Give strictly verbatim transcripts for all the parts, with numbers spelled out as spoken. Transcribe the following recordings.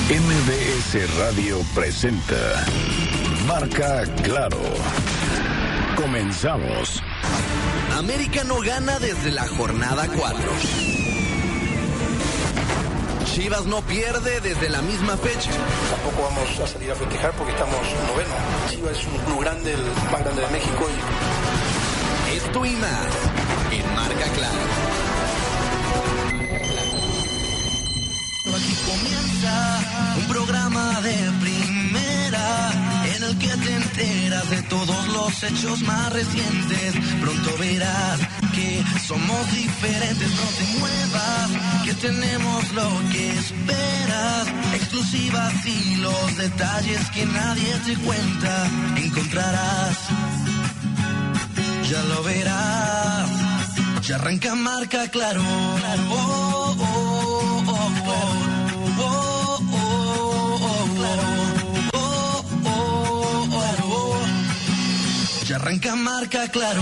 M B S Radio presenta Marca Claro. Comenzamos. América no gana desde la jornada cuatro. Chivas no pierde desde la misma fecha. Tampoco vamos a salir a festejar porque estamos noveno. Chivas es un club grande, el más grande de México. Y... Esto y más en Marca Claro. Aquí comienza un programa de primera en el que te enteras de todos los hechos más recientes. Pronto verás que somos diferentes, no te muevas, que tenemos lo que esperas. Exclusivas y los detalles que nadie te cuenta encontrarás. Ya lo verás, ya arranca Marca Claro. Oh, oh, oh, oh, oh. Ya arranca Marca Claro.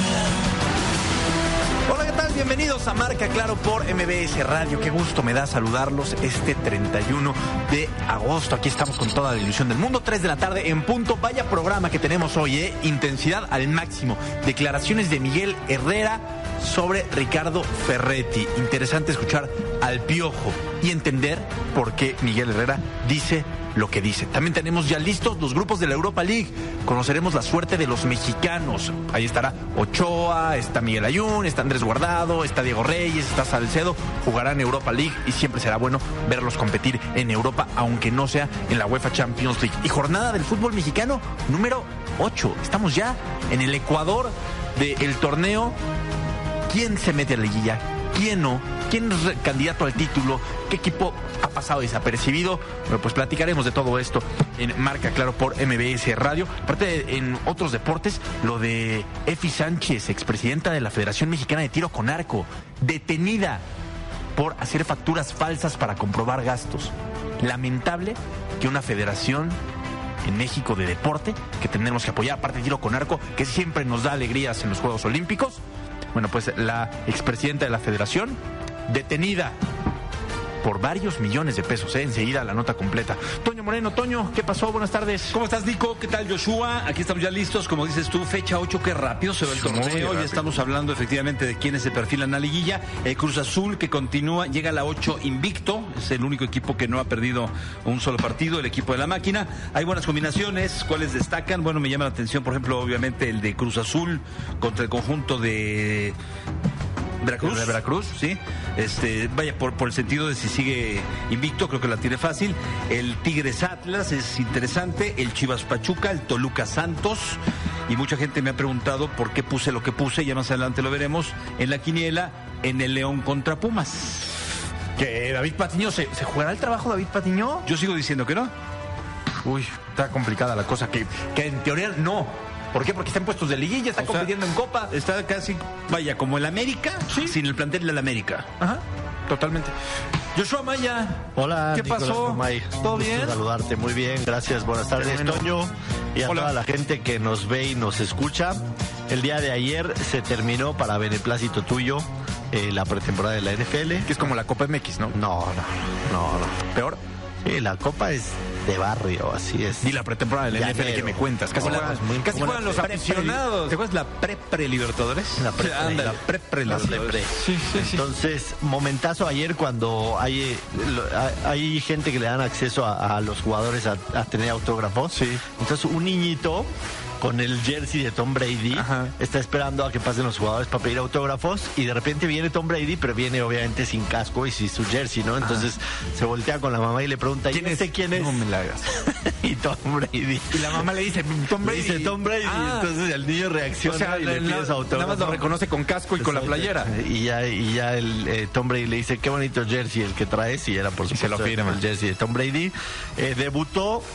Hola, ¿qué tal? Bienvenidos a Marca Claro por M B S Radio. Qué gusto me da saludarlos este treinta y uno de agosto. Aquí estamos con toda la ilusión del mundo. tres de la tarde en punto. Vaya programa que tenemos hoy, ¿eh? Intensidad al máximo. Declaraciones de Miguel Herrera sobre Ricardo Ferretti. Interesante escuchar al Piojo y entender por qué Miguel Herrera dice lo que dice. También tenemos ya listos los grupos de la Europa League. Conoceremos la suerte de los mexicanos. Ahí estará Ochoa, está Miguel Ayun, está Andrés Guardado, está Diego Reyes, está Salcedo. Jugarán Europa League y siempre será bueno verlos competir en Europa, aunque no sea en la UEFA Champions League. Y jornada del fútbol mexicano número ocho. Estamos ya en el Ecuador del torneo. ¿Quién se mete a la liguilla? ¿Quién no? ¿Quién es candidato al título? ¿Qué equipo ha pasado desapercibido? Bueno, pues platicaremos de todo esto en Marca Claro por M B S Radio. Aparte, en otros deportes, lo de Efi Sánchez, expresidenta de la Federación Mexicana de Tiro con Arco, detenida por hacer facturas falsas para comprobar gastos. Lamentable que una federación en México de deporte, que tenemos que apoyar, aparte de Tiro con Arco, que siempre nos da alegrías en los Juegos Olímpicos. Bueno, pues la expresidenta de la federación, detenida por varios millones de pesos, ¿eh? Enseguida la nota completa. Toño Moreno, Toño, ¿qué pasó? Buenas tardes. ¿Cómo estás, Nico? ¿Qué tal, Joshua? Aquí estamos ya listos, como dices tú, fecha ocho, qué rápido se va el torneo. Ya estamos hablando efectivamente de quiénes se perfilan a la liguilla. Eh, Cruz Azul, que continúa, llega a la ocho invicto, es el único equipo que no ha perdido un solo partido, el equipo de la máquina. Hay buenas combinaciones, ¿cuáles destacan? Bueno, me llama la atención, por ejemplo, obviamente el de Cruz Azul contra el conjunto de... Veracruz. De Veracruz, sí. Este, vaya, por, por el sentido de si sigue invicto, creo que la tiene fácil. El Tigres Atlas es interesante. El Chivas Pachuca, el Toluca Santos. Y mucha gente me ha preguntado por qué puse lo que puse, ya más adelante lo veremos, en la quiniela, en el León contra Pumas. ¿Que David Patiño, ¿se, se jugará el trabajo David Patiño? Yo sigo diciendo que no. Uy, está complicada la cosa, que, que en teoría no. ¿Por qué? Porque está en puestos de liguilla, está o compitiendo sea, en Copa. Está casi, vaya, como el América, ¿sí? Sin el plantel del América. Ajá, totalmente. Joshua Maya. Hola, ¿qué Nicolás pasó? Romay. ¿Todo Un bien? gusto saludarte, muy bien, gracias, buenas tardes, bueno. Toño, y a Hola. Toda la gente que nos ve y nos escucha. El día de ayer se terminó, para beneplácito tuyo, eh, la pretemporada de la N F L. Que es como la Copa M X, ¿no? No, no, no, no. ¿Peor? Sí, la Copa es de barrio, así es. Y la pretemporada de la N F L que me cuentas. Casi Hola, juegan, muy, casi juegan los aficionados. ¿Te acuerdas la pre-pre-libertadores? La pre-pre. Anda, la pre-pre-libertadores. Sí, sí, sí. Entonces, momentazo ayer cuando hay, hay gente que le dan acceso a, a los jugadores a, a tener autógrafos. Sí. Entonces, un niñito con el jersey de Tom Brady, ajá, está esperando a que pasen los jugadores para pedir autógrafos, y de repente viene Tom Brady, pero viene obviamente sin casco y sin su jersey, ¿no? Entonces ajá, se voltea con la mamá y le pregunta, ¿quién es? ¿Quién es? No me la hagas. Y Tom Brady. Y la mamá le dice, Tom Brady. Le dice Tom Brady. Ah. Entonces el niño reacciona, o sea, y le pide su autógrafo. Nada más lo reconoce con casco y con la playera. Y ya, y ya el eh, Tom Brady le dice, qué bonito jersey el que traes, y era por supuesto se lo firma. El jersey de Tom Brady. Eh, debutó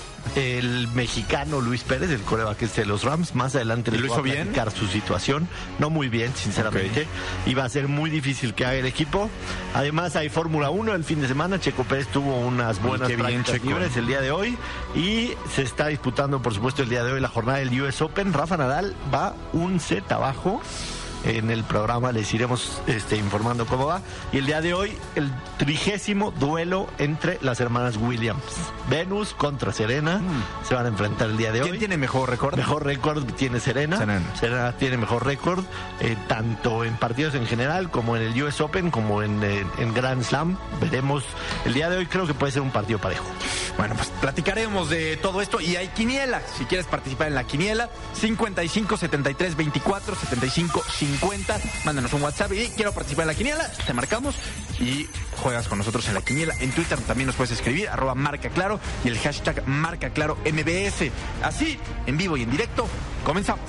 el mexicano Luis Pérez, el quarterback de los Rams. Más adelante le voy a platicar su situación. No muy bien, sinceramente. Okay. Iba a ser muy difícil que haga el equipo. Además hay Fórmula uno el fin de semana. Checo Pérez tuvo unas buenas prácticas libres el día de hoy. Y se está disputando, por supuesto, el día de hoy la jornada del U S Open. Rafa Nadal va un set abajo en el programa les iremos este, informando cómo va. Y el día de hoy, el trigésimo duelo entre las hermanas Williams. Venus contra Serena mm. se van a enfrentar el día de hoy. ¿Quién tiene mejor récord? Mejor récord tiene Serena. Serena. Serena tiene mejor récord, eh, tanto en partidos en general, como en el U S Open, como en, en, en Grand Slam. Veremos el día de hoy, creo que puede ser un partido parejo. Bueno, pues platicaremos de todo esto y hay quiniela. Si quieres participar en la quiniela, cincuenta y cinco, setenta y tres, veinticuatro, setenta y cinco, cincuenta. Mándanos un WhatsApp y quiero participar en la quiniela. Te marcamos y juegas con nosotros en la quiniela. En Twitter también nos puedes escribir, arroba marca claro y el hashtag marca claro M B S. Así, en vivo y en directo, comenzamos.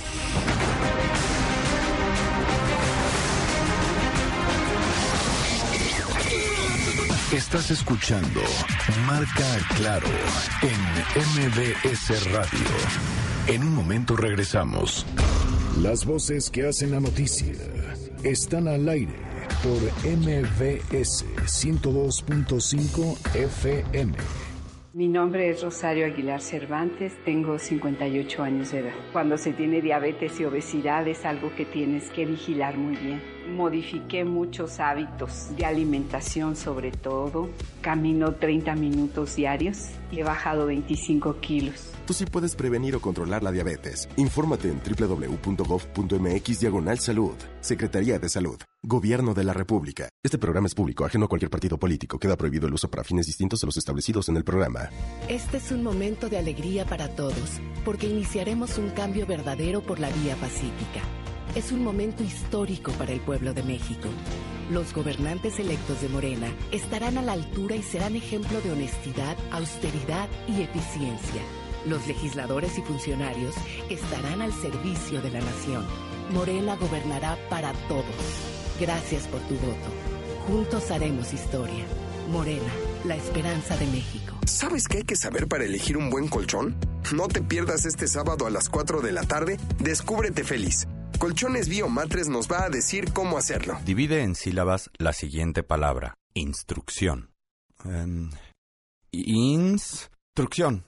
Estás escuchando Marca Claro en M B S Radio. En un momento regresamos. Las voces que hacen la noticia están al aire por M B S ciento dos punto cinco F M. Mi nombre es Rosario Aguilar Cervantes, tengo cincuenta y ocho años de edad. Cuando se tiene diabetes y obesidad es algo que tienes que vigilar muy bien. Modifiqué muchos hábitos de alimentación sobre todo. Camino treinta minutos diarios y he bajado veinticinco kilos. Tú sí puedes prevenir o controlar la diabetes. Infórmate en doble u doble u doble u punto gov punto m x diagonal salud. Secretaría de Salud. Gobierno de la República. Este programa es público, ajeno a cualquier partido político. Queda prohibido el uso para fines distintos a los establecidos en el programa. Este es un momento de alegría para todos, porque iniciaremos un cambio verdadero por la vía pacífica. Es un momento histórico para el pueblo de México. Los gobernantes electos de Morena estarán a la altura y serán ejemplo de honestidad, austeridad y eficiencia. Los legisladores y funcionarios estarán al servicio de la nación. Morena gobernará para todos. Gracias por tu voto. Juntos haremos historia. Morena, la esperanza de México. ¿Sabes qué hay que saber para elegir un buen colchón? No te pierdas este sábado a las cuatro de la tarde. Descúbrete feliz. Colchones Biomatres nos va a decir cómo hacerlo. Divide en sílabas la siguiente palabra. Instrucción. Um, instrucción.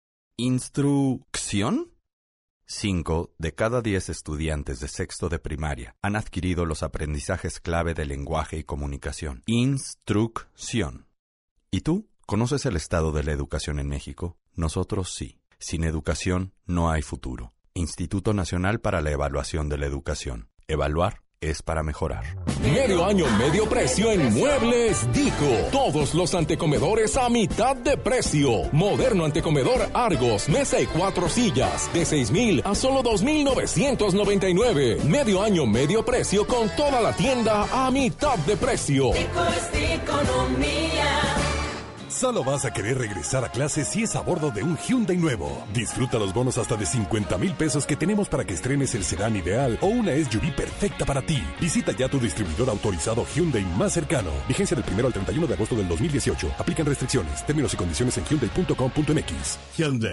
¿Instrucción? Cinco de cada diez estudiantes de sexto de primaria han adquirido los aprendizajes clave de lenguaje y comunicación. Instrucción. ¿Y tú? ¿Conoces el estado de la educación en México? Nosotros sí. Sin educación no hay futuro. Instituto Nacional para la Evaluación de la Educación. Evaluar es para mejorar. Medio año, medio precio en Muebles Dico. Todos los antecomedores a mitad de precio. Moderno antecomedor Argos, mesa y cuatro sillas, de seis mil a solo dos mil novecientos noventa y nueve. Medio año, medio precio con toda la tienda a mitad de precio. Dico es economía. Solo vas a querer regresar a clase si es a bordo de un Hyundai nuevo. Disfruta los bonos hasta de cincuenta mil pesos que tenemos para que estrenes el sedán ideal o una S U V perfecta para ti. Visita ya tu distribuidor autorizado Hyundai más cercano. Vigencia del primero al treinta y uno de agosto del dos mil dieciocho. Aplican restricciones, términos y condiciones en hyundai punto com punto m x. Hyundai.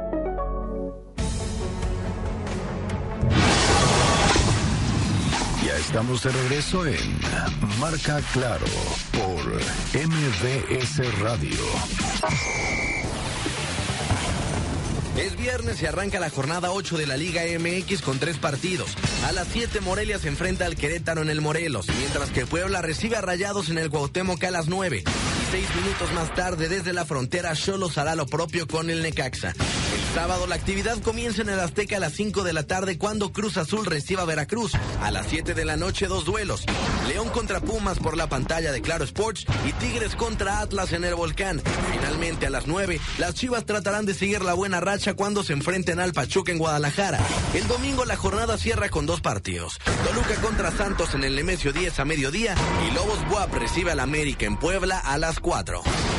Ya estamos de regreso en Marca Claro por M B S Radio. Es viernes y arranca la jornada ocho de la Liga M X con tres partidos. A las siete Morelia se enfrenta al Querétaro en el Morelos, mientras que Puebla recibe a Rayados en el Cuauhtémoc a las nueve. Y seis minutos más tarde, desde la frontera, Xolos hará lo propio con el Necaxa. El sábado la actividad comienza en el Azteca a las cinco de la tarde cuando Cruz Azul reciba a Veracruz. A las siete de la noche, dos duelos. León contra Pumas por la pantalla de Claro Sports y Tigres contra Atlas en el Volcán. Finalmente a las nueve, las Chivas tratarán de seguir la buena racha cuando se enfrenten al Pachuca en Guadalajara. El domingo la jornada cierra con dos partidos. Toluca contra Santos en el Nemesio diez a mediodía y Lobos B U A P recibe al América en Puebla a las cuatro.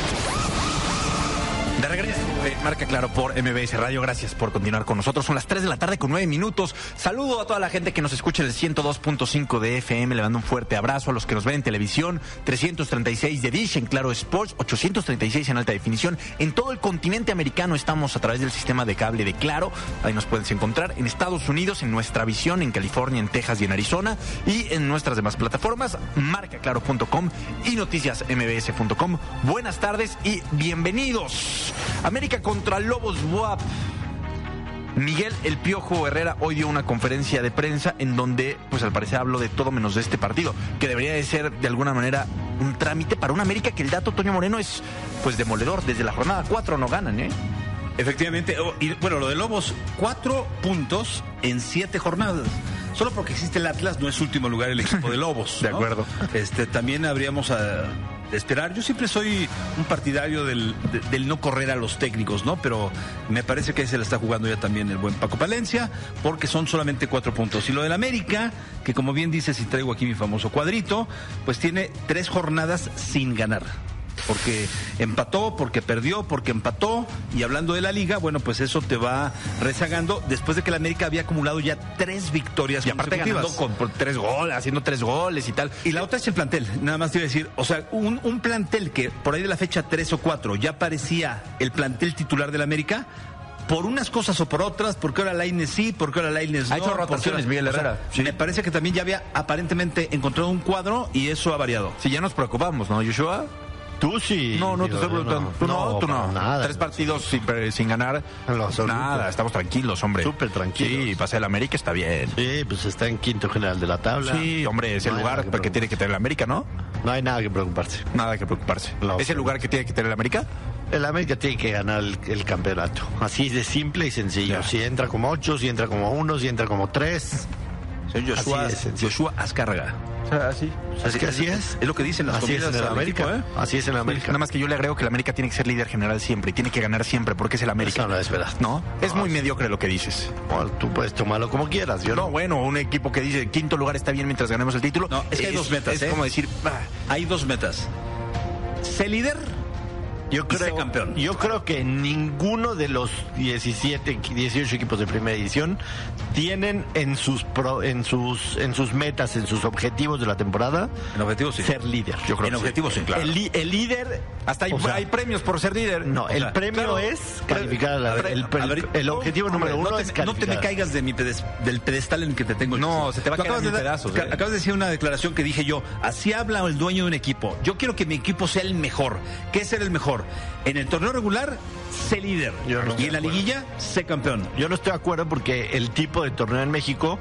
De regreso, eh, Marca Claro por M B S Radio. Gracias por continuar con nosotros. Son las tres de la tarde con nueve minutos. Saludo a toda la gente que nos escucha en el ciento dos punto cinco de F M. Le mando un fuerte abrazo a los que nos ven en televisión. trescientos treinta y seis de Dish en Claro Sports, ochocientos treinta y seis en alta definición. En todo el continente americano estamos a través del sistema de cable de Claro. Ahí nos puedes encontrar. En Estados Unidos, en Nuestra Visión, en California, en Texas y en Arizona. Y en nuestras demás plataformas, marca claro punto com y noticias m b s punto com. Buenas tardes y bienvenidos. América contra Lobos B U A P. Miguel El Piojo Herrera hoy dio una conferencia de prensa en donde, pues al parecer habló de todo menos de este partido, que debería de ser de alguna manera un trámite para un América que el dato Toño Moreno es pues demoledor. Desde la jornada cuatro no ganan, ¿eh? Efectivamente, y bueno, lo de Lobos, cuatro puntos en siete jornadas. Solo porque existe el Atlas no es último lugar el equipo de Lobos, ¿no? De acuerdo. Este, también habríamos a, de esperar. Yo siempre soy un partidario del, de, del no correr a los técnicos, ¿no? Pero me parece que ahí se la está jugando ya también el buen Paco Palencia, porque son solamente cuatro puntos. Y lo del América, que como bien dices, y traigo aquí mi famoso cuadrito, pues tiene tres jornadas sin ganar. Porque empató, porque perdió, porque empató. Y hablando de la liga, bueno, pues eso te va rezagando después de que el América había acumulado ya tres victorias y aparte ganando con por tres goles, haciendo tres goles y tal. Y la otra es el plantel, nada más te iba a decir. O sea, un, un plantel que por ahí de la fecha tres o cuatro ya parecía el plantel titular del América, por unas cosas o por otras, porque ahora Lainez sí, porque ahora Lainez no. Ha hecho rotaciones, Miguel Herrera. O sea, sí. Me parece que también ya había aparentemente encontrado un cuadro y eso ha variado. Sí, ya nos preocupamos, ¿no, Joshua? Tú sí. No, no te estoy preguntando. Tú no, no tú no. Nada. Tres partidos sin, sin ganar. No, nada, estamos tranquilos, hombre. Súper tranquilos. Sí, pasa el América, está bien. Sí, pues está en quinto general de la tabla. Sí, hombre, es no el lugar que, que tiene que tener el América, ¿no? No hay nada que preocuparse. Nada que preocuparse. No, ¿Es el lugar que tiene que tener el América? El América tiene que ganar el, el campeonato. Así de simple y sencillo. Ya. Si entra como ocho, si entra como uno, si entra como tres. Señor Joshua, Joshua Azcárraga. O sea, así. Es que así es. Es lo que dicen las así es en el América. Equipo, ¿eh? Así es en el América. Sí, nada más que yo le agrego que el América tiene que ser líder general siempre y tiene que ganar siempre porque es el América. Eso no es verdad. ¿No? no es muy sí. mediocre lo que dices. Bueno, tú puedes tomarlo como quieras. Yo no, no, bueno, un equipo que dice quinto lugar está bien mientras ganemos el título. No, es que es, hay dos metas. Es ¿eh? como decir, ah, hay dos metas. Sé líder. Yo creo, campeón. yo creo que ninguno de los diecisiete, dieciocho equipos de primera edición tienen en sus pro, en sus en sus metas, en sus objetivos de la temporada, en objetivos sí. ser líder. Yo creo en objetivos sí, claro. El, el líder, hasta hay, o sea, hay premios por ser líder. No, el sea, premio claro, es calificar a la, a ver, el, el, a ver, el objetivo no, número hombre, uno no te, es calificar. No te me caigas de mi pedest, del pedestal en el que te tengo. No, se te va a caer en de, pedazos. Eh. Acabas de decir una declaración que dije yo. Así habla el dueño de un equipo. Yo quiero que mi equipo sea el mejor. ¿Qué es ser el mejor? En el torneo regular, sé líder. No y en la liguilla, sé campeón. Yo no estoy de acuerdo porque el tipo de torneo en México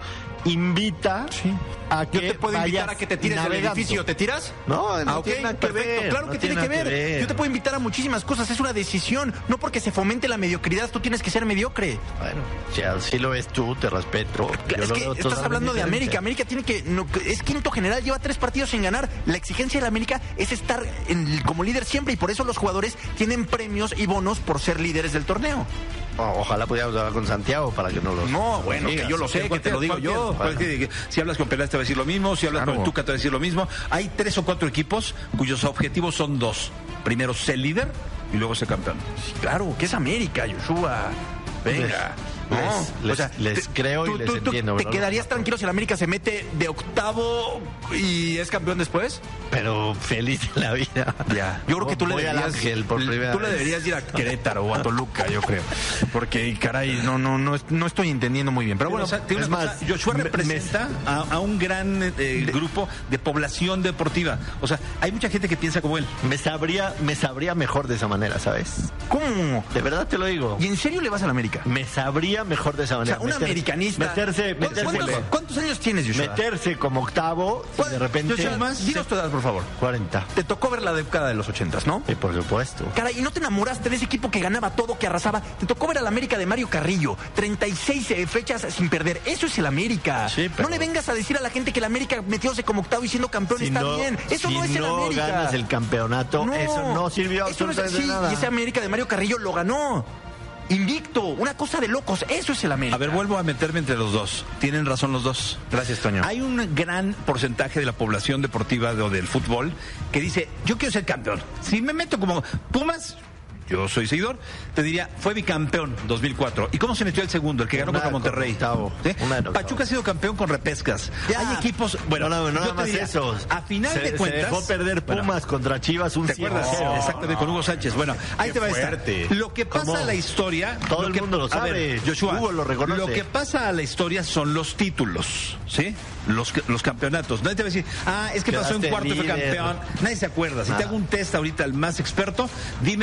invita sí. a que yo te puedo invitar a que te tires del edificio. ¿Te tiras? No, no ah, okay, tiene nada que perfecto. ver. Claro no que tiene, tiene que ver. que ver. Yo te puedo invitar a muchísimas cosas. Es una decisión. No porque se fomente la mediocridad, tú tienes que ser mediocre. Bueno, si así lo ves tú, te respeto. Claro, es que estás hablando de América. América tiene que... No, es quinto general, lleva tres partidos sin ganar. La exigencia de la América es estar en, como líder siempre y por eso los jugadores tienen premios y bonos por ser líderes del torneo. Oh, ojalá pudiéramos hablar con Santiago para que no lo... No, bueno, digas. que yo lo sé, que te lo digo yo. Bueno. Si hablas con Peláez te va a decir lo mismo, si hablas claro. con Tuca te va a decir lo mismo. Hay tres o cuatro equipos cuyos objetivos son dos. Primero, ser líder y luego ser campeón. Sí, claro, que es América, Joshua. Venga. Les, no, les, o sea, les te, creo tú, y les tú, entiendo. ¿Te ¿no? quedarías tranquilo si el América se mete de octavo y es campeón después? Pero feliz en la vida. Ya. Yo creo que tú le deberías, Ángel por primera tú le vez. deberías ir a Querétaro o a Toluca, yo creo. Porque, caray, no, no, no, no estoy entendiendo muy bien. Pero bueno, o sea, es más, más, Joshua me, representa me, a, a un gran eh, de, grupo de población deportiva. O sea, hay mucha gente que piensa como él. Me sabría, me sabría mejor de esa manera, ¿sabes? ¿Cómo? De verdad te lo digo. ¿Y en serio le vas a la América? Me sabría mejor de esa manera. O sea, un Meter, americanista. Meterse, meterse ¿Cuántos, como, ¿Cuántos años tienes, Joshua? Meterse como octavo y de repente... Joshua, más, dinos tu edad, por favor. cuarenta. Te tocó ver la década de los ochentas, ¿no? Sí, por supuesto. Caray, ¿y no te enamoraste de ese equipo que ganaba todo, que arrasaba? Te tocó ver al América de Mario Carrillo. treinta y seis eh, fechas sin perder. Eso es el América. Sí, pero... No le vengas a decir a la gente que el América metiéndose como octavo y siendo campeón si está no, bien. Eso si no es el no América. ganas el campeonato, no, eso no sirvió eso absolutamente no es, sí, nada. Y ese América de Mario Carrillo lo ganó. Invicto, una cosa de locos, eso es el América. A ver, vuelvo a meterme entre los dos. Tienen razón los dos. Gracias, Toño. Hay un gran porcentaje de la población deportiva o del fútbol que dice, yo quiero ser campeón. Si me meto como Pumas, yo soy seguidor, te diría, fue bicampeón dos mil cuatro. ¿Y cómo se metió el segundo? El que ganó una contra Monterrey. Octavo, ¿Sí? Octavo. Pachuca ha sido campeón con repescas. Ya. Hay equipos... Bueno, no, no, no, yo nada más diría, eso. A final se, de cuentas... Se dejó perder Pumas bueno, contra Chivas un ¿te acuerdas? Oh, Exactamente, no. con Hugo Sánchez. Bueno, ahí Qué te va fuerte. a estar. Lo que pasa ¿Cómo? a la historia... Todo lo el que, mundo lo sabe. A ver, Joshua, Hugo lo reconoce. Lo que pasa a la historia son los títulos, ¿sí? Los, los campeonatos. Nadie te va a decir, ah, es que Quedaste pasó en cuarto y fue campeón. Nadie se acuerda. Si Nada. te hago un test ahorita al más experto, dime los últimos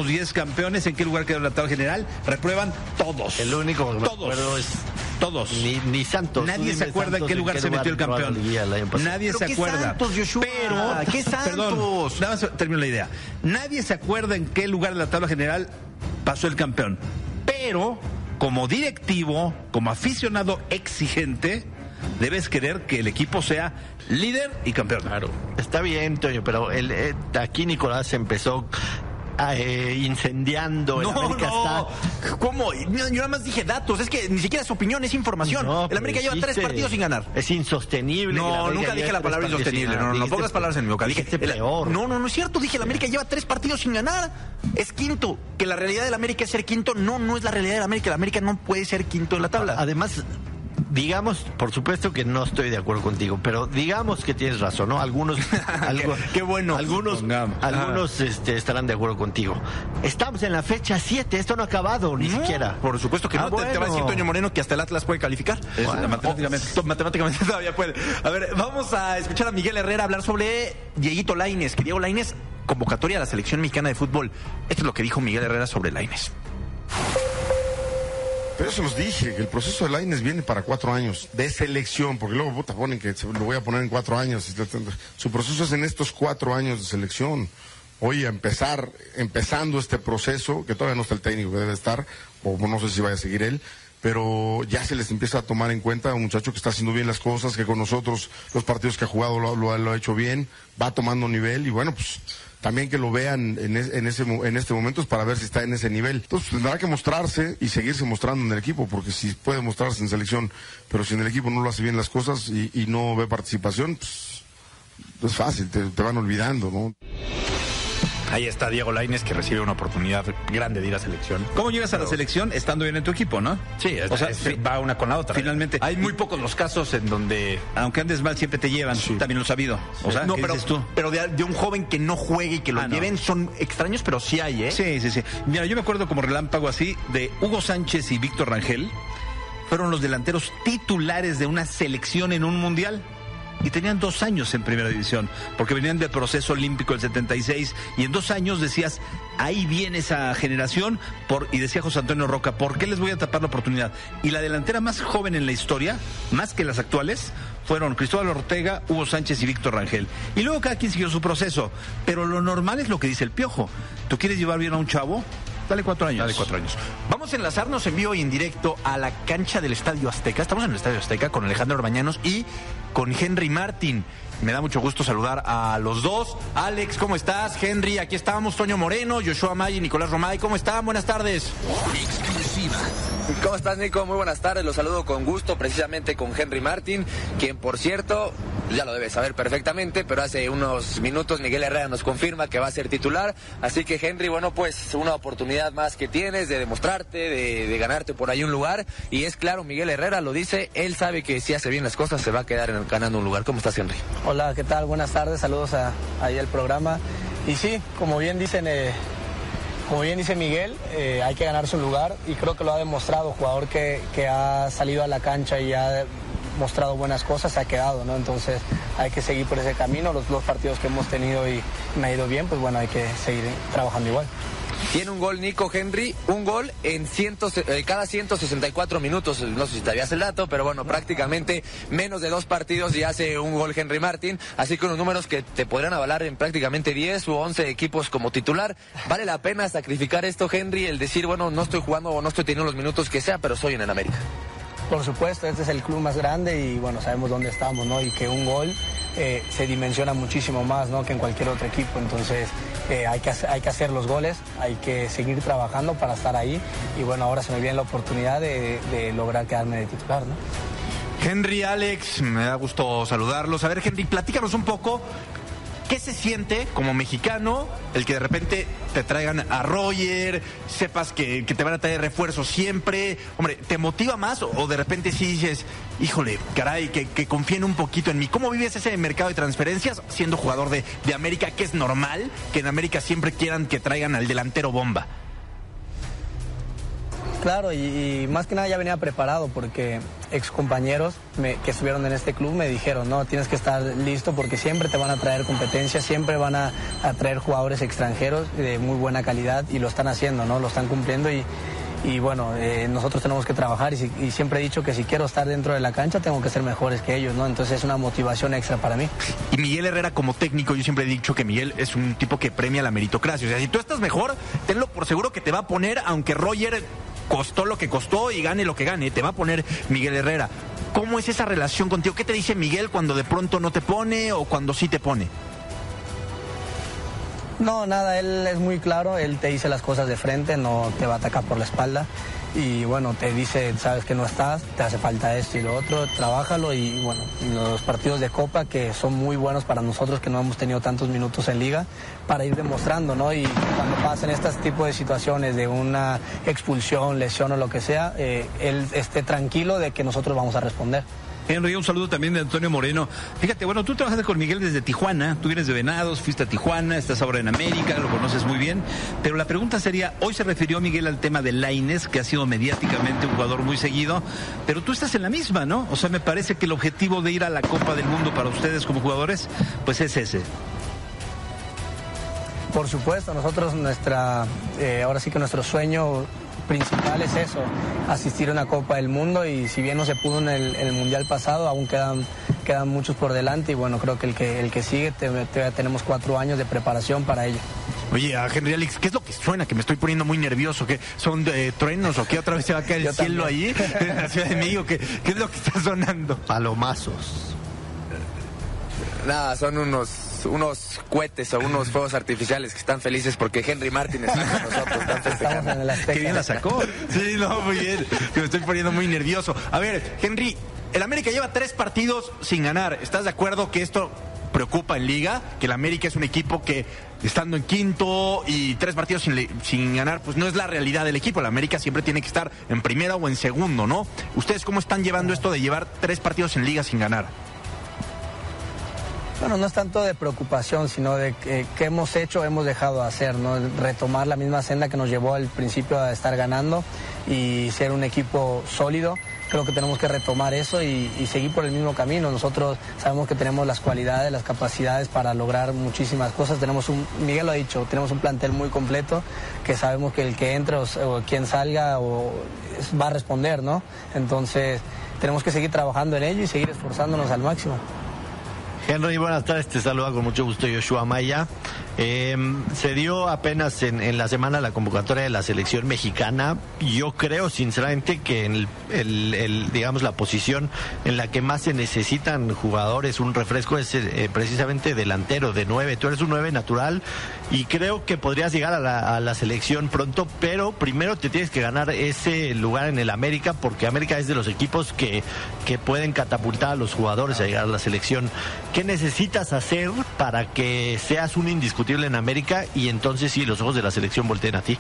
últimos diez campeones, ¿en qué lugar quedó la tabla general? Reprueban todos. El único que todos. es todos. Ni, ni Santos. Nadie se acuerda Santos, en qué lugar en qué se lugar metió el campeón. Nadie ¿Pero se qué acuerda. Santos, Joshua? Pero, ¿qué Santos? Perdón, nada más termino la idea. Nadie se acuerda en qué lugar de la tabla general pasó el campeón. Pero, como directivo, como aficionado exigente, debes querer que el equipo sea líder y campeón. Claro. Está bien, Toño, pero el, eh, aquí Nicolás empezó eh, incendiando. No, el América no. está... ¿Cómo? Yo nada más dije datos. Es que ni siquiera es opinión, es información. No, el América lleva tres partidos sin ganar. Es insostenible. No, nunca dije la palabra insostenible. No, no, no pongas palabras en mi boca. Dije peor. No, no, no es cierto. Dije, el América lleva tres partidos sin ganar. Es quinto. Que la realidad del América es ser quinto. No, no es la realidad del América. El América no puede ser quinto en la tabla. Además, digamos, por supuesto que no estoy de acuerdo contigo, pero digamos que tienes razón, ¿no? Algunos, algo, qué, qué bueno. Algunos, algunos este, estarán de acuerdo contigo. Estamos en la fecha siete, esto no ha acabado ni no, siquiera. Por supuesto que ah, no. Bueno. Te, te va a decir Toño Moreno que hasta el Atlas puede calificar. Es, bueno, matemáticamente. Oh, matemáticamente todavía puede. A ver, vamos a escuchar a Miguel Herrera hablar sobre Dieguito Lainez, que Diego Lainez, convocatoria a la selección mexicana de fútbol. Esto es lo que dijo Miguel Herrera sobre Lainez. Pero eso los dije, que el proceso de Lainez viene para cuatro años de selección, porque luego puta, ponen que se lo voy a poner en cuatro años. Su proceso es en estos cuatro años de selección. Hoy a empezar, empezando este proceso, que todavía no está el técnico que debe estar, o no sé si vaya a seguir él, pero ya se les empieza a tomar en cuenta a un muchacho que está haciendo bien las cosas, que con nosotros los partidos que ha jugado lo, lo, lo ha hecho bien, va tomando nivel y bueno, pues también que lo vean en, es, en, ese, en este momento es para ver si está en ese nivel. Entonces tendrá que mostrarse y seguirse mostrando en el equipo, porque si puede mostrarse en selección, pero si en el equipo no lo hace bien las cosas y, y no ve participación, pues es fácil, te, te van olvidando, ¿no? Ahí está Diego Lainez, que recibe una oportunidad grande de ir a selección. ¿Cómo llegas a Pero... la selección estando bien en tu equipo, no? Sí, es, o sea, es, fi- va una con la otra. Finalmente. Hay muy pocos los casos en donde... Aunque andes mal, siempre te llevan. Sí. También lo he sabido. O sea, no, ¿qué pero, dices tú? pero de, de un joven que no juegue y que lo ah, lleven no. son extraños, pero sí hay, ¿eh? Sí, sí, sí. Mira, yo me acuerdo como relámpago así de Hugo Sánchez y Víctor Rangel. Fueron los delanteros titulares de una selección en un mundial. Y tenían dos años en primera división, porque venían del proceso olímpico del setenta y seis, y en dos años decías, ahí viene esa generación, por, y decía José Antonio Roca, ¿por qué les voy a tapar la oportunidad? Y la delantera más joven en la historia, más que las actuales, fueron Cristóbal Ortega, Hugo Sánchez y Víctor Rangel. Y luego cada quien siguió su proceso, pero lo normal es lo que dice el Piojo. ¿Tú quieres llevar bien a un chavo? Dale cuatro años. Dale cuatro años. Vamos a enlazarnos en vivo y en directo a la cancha del Estadio Azteca. Estamos en el Estadio Azteca con Alejandro Orbañanos y con Henry Martin. Me da mucho gusto saludar a los dos. Alex, ¿cómo estás? Henry, aquí estamos. Toño Moreno, Joshua May y Nicolás Romay. ¿Cómo están? Buenas tardes. Exclusiva. ¿Cómo estás, Nico? Muy buenas tardes. Los saludo con gusto, precisamente con Henry Martin, quien, por cierto, ya lo debes saber perfectamente, pero hace unos minutos Miguel Herrera nos confirma que va a ser titular. Así que, Henry, bueno, pues una oportunidad más que tienes de demostrarte, de, de ganarte por ahí un lugar. Y es claro, Miguel Herrera lo dice, él sabe que si hace bien las cosas se va a quedar en, ganando un lugar. ¿Cómo estás, Henry? Hola, ¿qué tal? Buenas tardes, saludos a, ahí al programa. Y sí, como bien dicen... Eh... Como bien dice Miguel, eh, hay que ganarse un lugar y creo que lo ha demostrado, jugador que, que ha salido a la cancha y ha mostrado buenas cosas, se ha quedado, ¿no? Entonces hay que seguir por ese camino, los dos partidos que hemos tenido y me ha ido bien, pues bueno, hay que seguir trabajando igual. Tiene un gol Nico Henry, un gol en ciento, eh, cada ciento sesenta y cuatro minutos, no sé si te habías el dato, pero bueno, prácticamente menos de dos partidos y hace un gol Henry Martin, así que unos números que te podrían avalar en prácticamente diez u once equipos como titular. ¿Vale la pena sacrificar esto, Henry, el decir, bueno, no estoy jugando o no estoy teniendo los minutos que sea, pero soy en el América? Por supuesto, este es el club más grande y bueno, sabemos dónde estamos, ¿no? Y que un gol eh, se dimensiona muchísimo más, ¿no? Que en cualquier otro equipo, entonces eh, hay, que, hay que hacer los goles, hay que seguir trabajando para estar ahí y bueno, ahora se me viene la oportunidad de, de lograr quedarme de titular, ¿no? Henry, Alex, me da gusto saludarlos. A ver, Henry, platícanos un poco. ¿Qué se siente como mexicano el que de repente te traigan a Roger, sepas que, que te van a traer refuerzos siempre? Hombre, ¿te motiva más o de repente sí dices, híjole, caray, que, que confíen un poquito en mí? ¿Cómo vives ese mercado de transferencias siendo jugador de, de América, que es normal que en América siempre quieran que traigan al delantero bomba? Claro, y, y más que nada ya venía preparado porque ex compañeros me, que estuvieron en este club me dijeron, no, tienes que estar listo porque siempre te van a traer competencia, siempre van a, a traer jugadores extranjeros de muy buena calidad y lo están haciendo, ¿no? Lo están cumpliendo y, y bueno, eh, nosotros tenemos que trabajar y, si, y siempre he dicho que si quiero estar dentro de la cancha tengo que ser mejores que ellos, ¿no? Entonces es una motivación extra para mí. Y Miguel Herrera como técnico, yo siempre he dicho que Miguel es un tipo que premia la meritocracia, o sea, si tú estás mejor, tenlo por seguro que te va a poner, aunque Roger costó lo que costó y gane lo que gane, te va a poner Miguel Herrera. ¿Cómo es esa relación contigo? ¿Qué te dice Miguel cuando de pronto no te pone o cuando sí te pone? No, nada, él es muy claro, él te dice las cosas de frente, no te va a atacar por la espalda y bueno, te dice, sabes que no estás, te hace falta esto y lo otro, trabájalo y bueno, los partidos de Copa que son muy buenos para nosotros que no hemos tenido tantos minutos en Liga, para ir demostrando, ¿no? Y cuando pasen estos tipos de situaciones de una expulsión, lesión o lo que sea, eh, él esté tranquilo de que nosotros vamos a responder. Henry, un saludo también de Antonio Moreno. Fíjate, bueno, tú trabajaste con Miguel desde Tijuana, tú vienes de Venados, fuiste a Tijuana, estás ahora en América, lo conoces muy bien, pero la pregunta sería, hoy se refirió Miguel al tema de Lainez, que ha sido mediáticamente un jugador muy seguido, pero tú estás en la misma, ¿no? O sea, me parece que el objetivo de ir a la Copa del Mundo para ustedes como jugadores, pues es ese. Por supuesto, nosotros nuestra, eh, ahora sí que nuestro sueño principal es eso, asistir a una Copa del Mundo y si bien no se pudo en el, en el Mundial pasado, aún quedan, quedan muchos por delante y bueno, creo que el que, el que sigue te, te, tenemos cuatro años de preparación para ello. Oye, a Henry Alex, ¿qué es lo que suena? Que me estoy poniendo muy nervioso, ¿qué son de, truenos o qué otra vez se va a caer el Yo cielo también. Ahí en la Ciudad de México? ¿Qué, ¿Qué es lo que está sonando? Palomazos. Nada, son unos unos cohetes o unos fuegos artificiales que están felices porque Henry Martin está con nosotros, están festejando. Qué bien la sacó. Sí, no, muy bien. Que me estoy poniendo muy nervioso. A ver, Henry, el América lleva tres partidos sin ganar. ¿Estás de acuerdo que esto preocupa en Liga? Que el América es un equipo que, estando en quinto y tres partidos sin, sin ganar, pues no es la realidad del equipo. El América siempre tiene que estar en primera o en segundo, ¿no? ¿Ustedes cómo están llevando esto de llevar tres partidos en Liga sin ganar? Bueno, no es tanto de preocupación, sino de que, que hemos hecho, hemos dejado de hacer, ¿no? Retomar la misma senda que nos llevó al principio a estar ganando y ser un equipo sólido. Creo que tenemos que retomar eso y, y seguir por el mismo camino. Nosotros sabemos que tenemos las cualidades, las capacidades para lograr muchísimas cosas. Tenemos un, Miguel lo ha dicho, tenemos un plantel muy completo que sabemos que el que entre o, o quien salga o, va a responder, ¿no? Entonces tenemos que seguir trabajando en ello y seguir esforzándonos al máximo. Henry, buenas tardes, te saluda con mucho gusto Joshua Maya. Eh, se dio apenas en, en la semana la convocatoria de la selección mexicana. Yo creo sinceramente que en el, el, el, digamos la posición en la que más se necesitan jugadores, un refresco es eh, precisamente delantero de nueve. Tú eres un nueve natural y creo que podrías llegar a la, a la selección pronto, pero primero te tienes que ganar ese lugar en el América, porque América es de los equipos que, que pueden catapultar a los jugadores a llegar a la selección. ¿Qué necesitas hacer para que seas un indiscutible en América y entonces sí los ojos de la selección volteen a ti?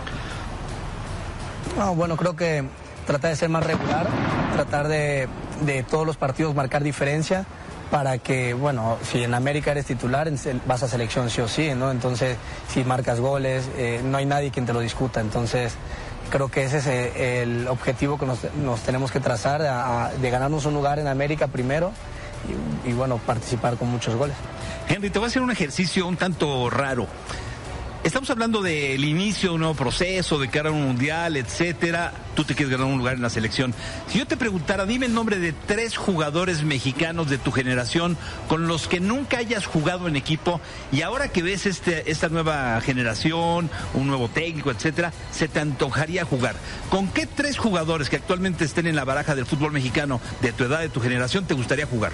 No, bueno, creo que tratar de ser más regular, tratar de, de todos los partidos marcar diferencia para que, bueno, si en América eres titular, vas a selección sí o sí, ¿no? Entonces, si marcas goles, eh, no hay nadie quien te lo discuta. Entonces, creo que ese es el objetivo que nos, nos tenemos que trazar, a, a, de ganarnos un lugar en América primero y, y, bueno, participar con muchos goles. Henry, te voy a hacer un ejercicio un tanto raro. Estamos hablando del inicio de un nuevo proceso, de cara a un mundial, etcétera. Tú te quieres ganar un lugar en la selección. Si yo te preguntara, dime el nombre de tres jugadores mexicanos de tu generación con los que nunca hayas jugado en equipo y ahora que ves este, esta nueva generación, un nuevo técnico, etcétera, se te antojaría jugar. ¿Con qué tres jugadores que actualmente estén en la baraja del fútbol mexicano de tu edad, de tu generación, te gustaría jugar?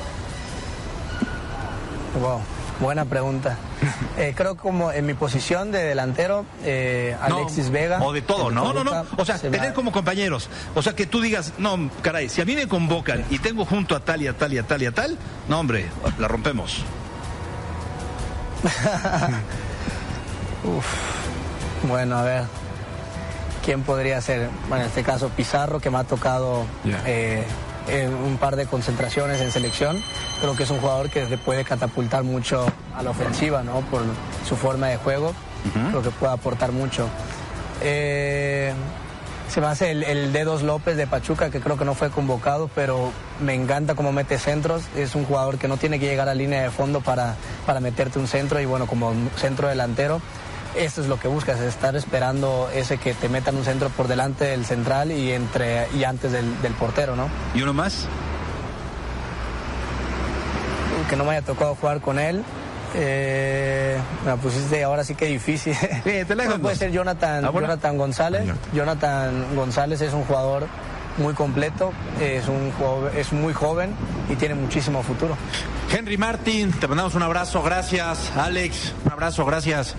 Wow. Buena pregunta. Eh, creo como en mi posición de delantero, eh, Alexis no, Vega. O de todo, ¿no? No, no, no. O sea, tener va... como compañeros. O sea, que tú digas, no, caray, si a mí me convocan y tengo junto a tal y a tal y a tal y a tal, no, hombre, la rompemos. Uf. Bueno, a ver. ¿Quién podría ser? Bueno, en este caso Pizarro, que me ha tocado... Yeah. Eh, en un par de concentraciones en selección. Creo que es un jugador que se puede catapultar mucho a la ofensiva, ¿no? Por su forma de juego. Uh-huh. Creo que puede aportar mucho. Eh, se me hace el, el Dedos López de Pachuca, que creo que no fue convocado, pero me encanta cómo mete centros. Es un jugador que no tiene que llegar a línea de fondo para, para meterte un centro, y bueno, como centro delantero, eso es lo que buscas, estar esperando ese que te metan un centro por delante del central y entre y antes del, del portero, ¿no? ¿Y uno más? Que no me haya tocado jugar con él. Eh, me la pusiste ahora sí que difícil. Sí, te la bueno, puede ser Jonathan, ¿Ah, bueno? Jonathan González. Jonathan González es un jugador muy completo, es un jugador, es muy joven y tiene muchísimo futuro. Henry Martin, te mandamos un abrazo, gracias. Alex, un abrazo, gracias.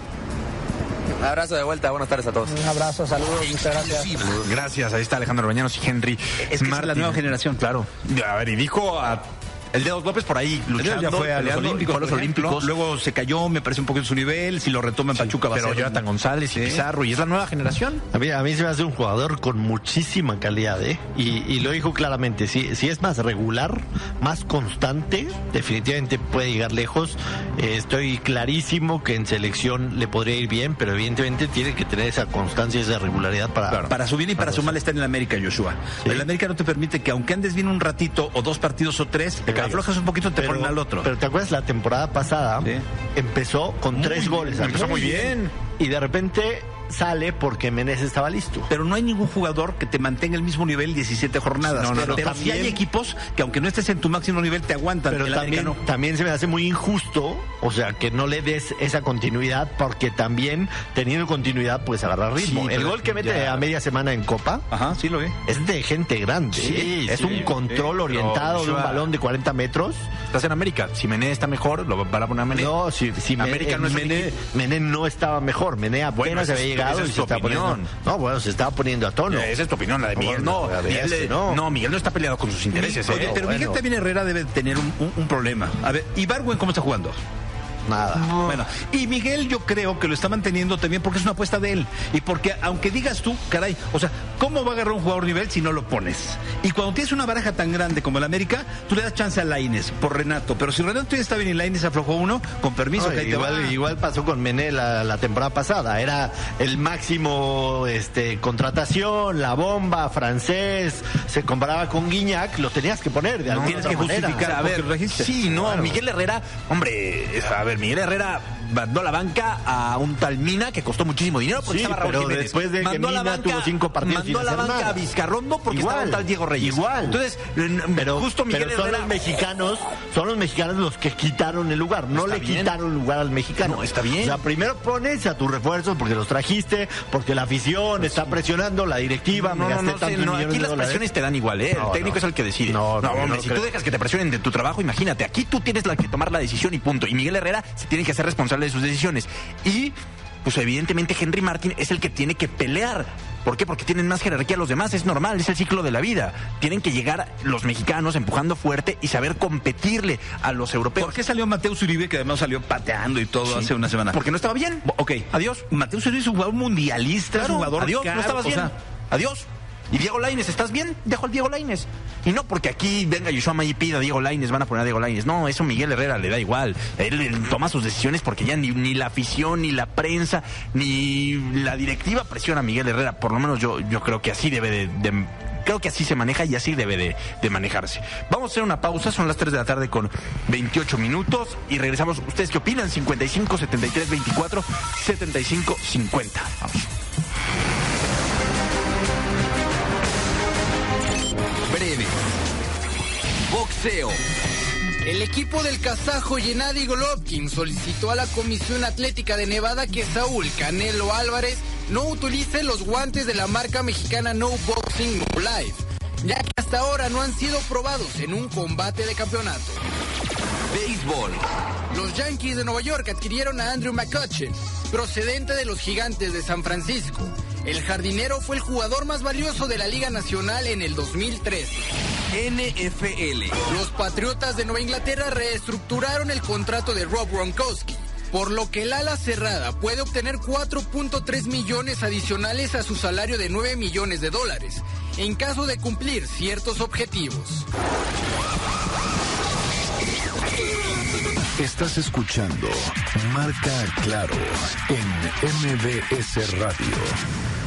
Un abrazo de vuelta, buenas tardes a todos. Un abrazo, saludos, muchas gracias. Gracias, ahí está Alejandro Bañanos y Henry. Es que es la nueva generación, claro. A ver, y dijo a el Dedos López por ahí luchando, ya fue a los Olímpicos, fue a los Olímpicos. Luego se cayó, me parece un poco en su nivel. Si lo retoma en sí, Pachuca va pero a ser. Pero Jonathan González y ¿sí? Pizarro, y es la nueva generación. A mí, a mí se me hace un jugador con muchísima calidad, ¿eh? Y, y lo dijo claramente, si, si es más regular, más constante, definitivamente puede llegar lejos. Eh, estoy clarísimo que en selección le podría ir bien, pero evidentemente tiene que tener esa constancia y esa regularidad para... Claro, para su bien y para, para su mal estar en la América, Joshua. ¿Sí? El América no te permite que aunque andes bien un ratito, o dos partidos o tres, te aflojas un poquito, te ponen al otro. Pero ¿te acuerdas la temporada pasada? Sí. Empezó con muy tres goles. Empezó muy bien. bien. Y de repente sale porque Menezes estaba listo. Pero no hay ningún jugador que te mantenga el mismo nivel diecisiete jornadas. No, no, pero no, pero también, sí hay equipos que aunque no estés en tu máximo nivel te aguantan. Pero también, no. también se me hace muy injusto, o sea, que no le des esa continuidad, porque también teniendo continuidad puedes agarrar ritmo. Sí, el gol que mete ya. a media semana en Copa, ajá, sí lo vi. Es de gente grande. Sí, ¿eh? Es sí, un control sí, orientado de un balón de cuarenta metros. Estás en América. Si Mené está mejor, lo van a poner a Mené. No, si, si América no es Mené, Mené no estaba mejor. Mené apenas bueno, había llegado y se está poniendo. No, bueno, se estaba poniendo a tono. Esa es tu opinión, la de Miguel. No, no, Miguel, de, no. no Miguel no está peleado con sus intereses. Oye, ¿eh? pero bueno. Miguel también Herrera debe tener un, un, un problema. A ver, ¿y Barwen cómo está jugando? Nada. Bueno, y Miguel yo creo que lo está manteniendo también porque es una apuesta de él. Y porque aunque digas tú, caray, o sea, ¿cómo va a agarrar un jugador nivel si no lo pones? Y cuando tienes una baraja tan grande como el América, tú le das chance a Lainez por Renato. Pero si Renato ya está bien y Lainez aflojó uno, con permiso. No, que igual, igual pasó con Mené la, la temporada pasada. Era el máximo este, contratación, la bomba, francés. Se comparaba con Guiñac, lo tenías que poner de no, alguna tienes que manera. justificar. A ver, sí, no, claro. Miguel Herrera, hombre, a ver, Miguel Herrera mandó a la banca a un tal Mina que costó muchísimo dinero porque sí, estaba Raúl pero Jiménez. Después de mandó que Mina banca, tuvo cinco partidos mandó sin a la banca nada. a Vizcarrondo porque igual, estaba un tal Diego Reyes. Igual. Entonces, pero, justo Miguel pero son Herrera, los mexicanos, son los mexicanos los que quitaron el lugar, no le bien. quitaron lugar al mexicano. No, está bien. O sea, primero pones a tus refuerzos porque los trajiste, porque la afición está presionando, la directiva, no, me gasté no, no, tantos no, millones aquí las dólares. presiones te dan igual, ¿eh? No, el técnico no. es el que decide. No, no, no hombre, no si creo. tú dejas que te presionen de tu trabajo, imagínate, aquí tú tienes la que tomar la decisión y punto. Y Miguel Herrera se tiene que hacer responsable de sus decisiones. Y, pues evidentemente Henry Martin es el que tiene que pelear. ¿Por qué? Porque tienen más jerarquía a los demás, es normal, es el ciclo de la vida. Tienen que llegar los mexicanos empujando fuerte y saber competirle a los europeos. ¿Por qué salió Mateus Uribe, que además salió pateando y todo sí. hace una semana? Porque no estaba bien. Ok, adiós. Mateus Uribe es un jugador mundialista, claro, es un jugador adiós, caro, no estabas bien. Sea... Adiós. Y Diego Lainez, ¿estás bien? Dejo al Diego Lainez. Y no porque aquí venga Yoshua y pida a Diego Lainez, van a poner a Diego Lainez. No, eso Miguel Herrera le da igual. Él, él toma sus decisiones porque ya ni, ni la afición, ni la prensa, ni la directiva presiona a Miguel Herrera. Por lo menos yo, yo creo que así debe de, de creo que así se maneja y así debe de, de manejarse. Vamos a hacer una pausa, son las tres de la tarde con veintiocho minutos y regresamos. ¿Ustedes qué opinan? cincuenta y cinco, setenta y tres, veinticuatro, setenta y cinco, cincuenta. Vamos. Breve. Boxeo. El equipo del kazajo Gennady Golovkin solicitó a la Comisión Atlética de Nevada que Saúl Canelo Álvarez no utilice los guantes de la marca mexicana No Boxing No Life, ya que hasta ahora no han sido probados en un combate de campeonato. Béisbol. Los Yankees de Nueva York adquirieron a Andrew McCutchen, procedente de los Gigantes de San Francisco. El jardinero fue el jugador más valioso de la Liga Nacional en el dos mil trece. N F L. Los Patriotas de Nueva Inglaterra reestructuraron el contrato de Rob Gronkowski, por lo que el ala cerrada puede obtener cuatro punto tres millones adicionales a su salario de nueve millones de dólares, en caso de cumplir ciertos objetivos. Estás escuchando Marca Claro en M B S Radio.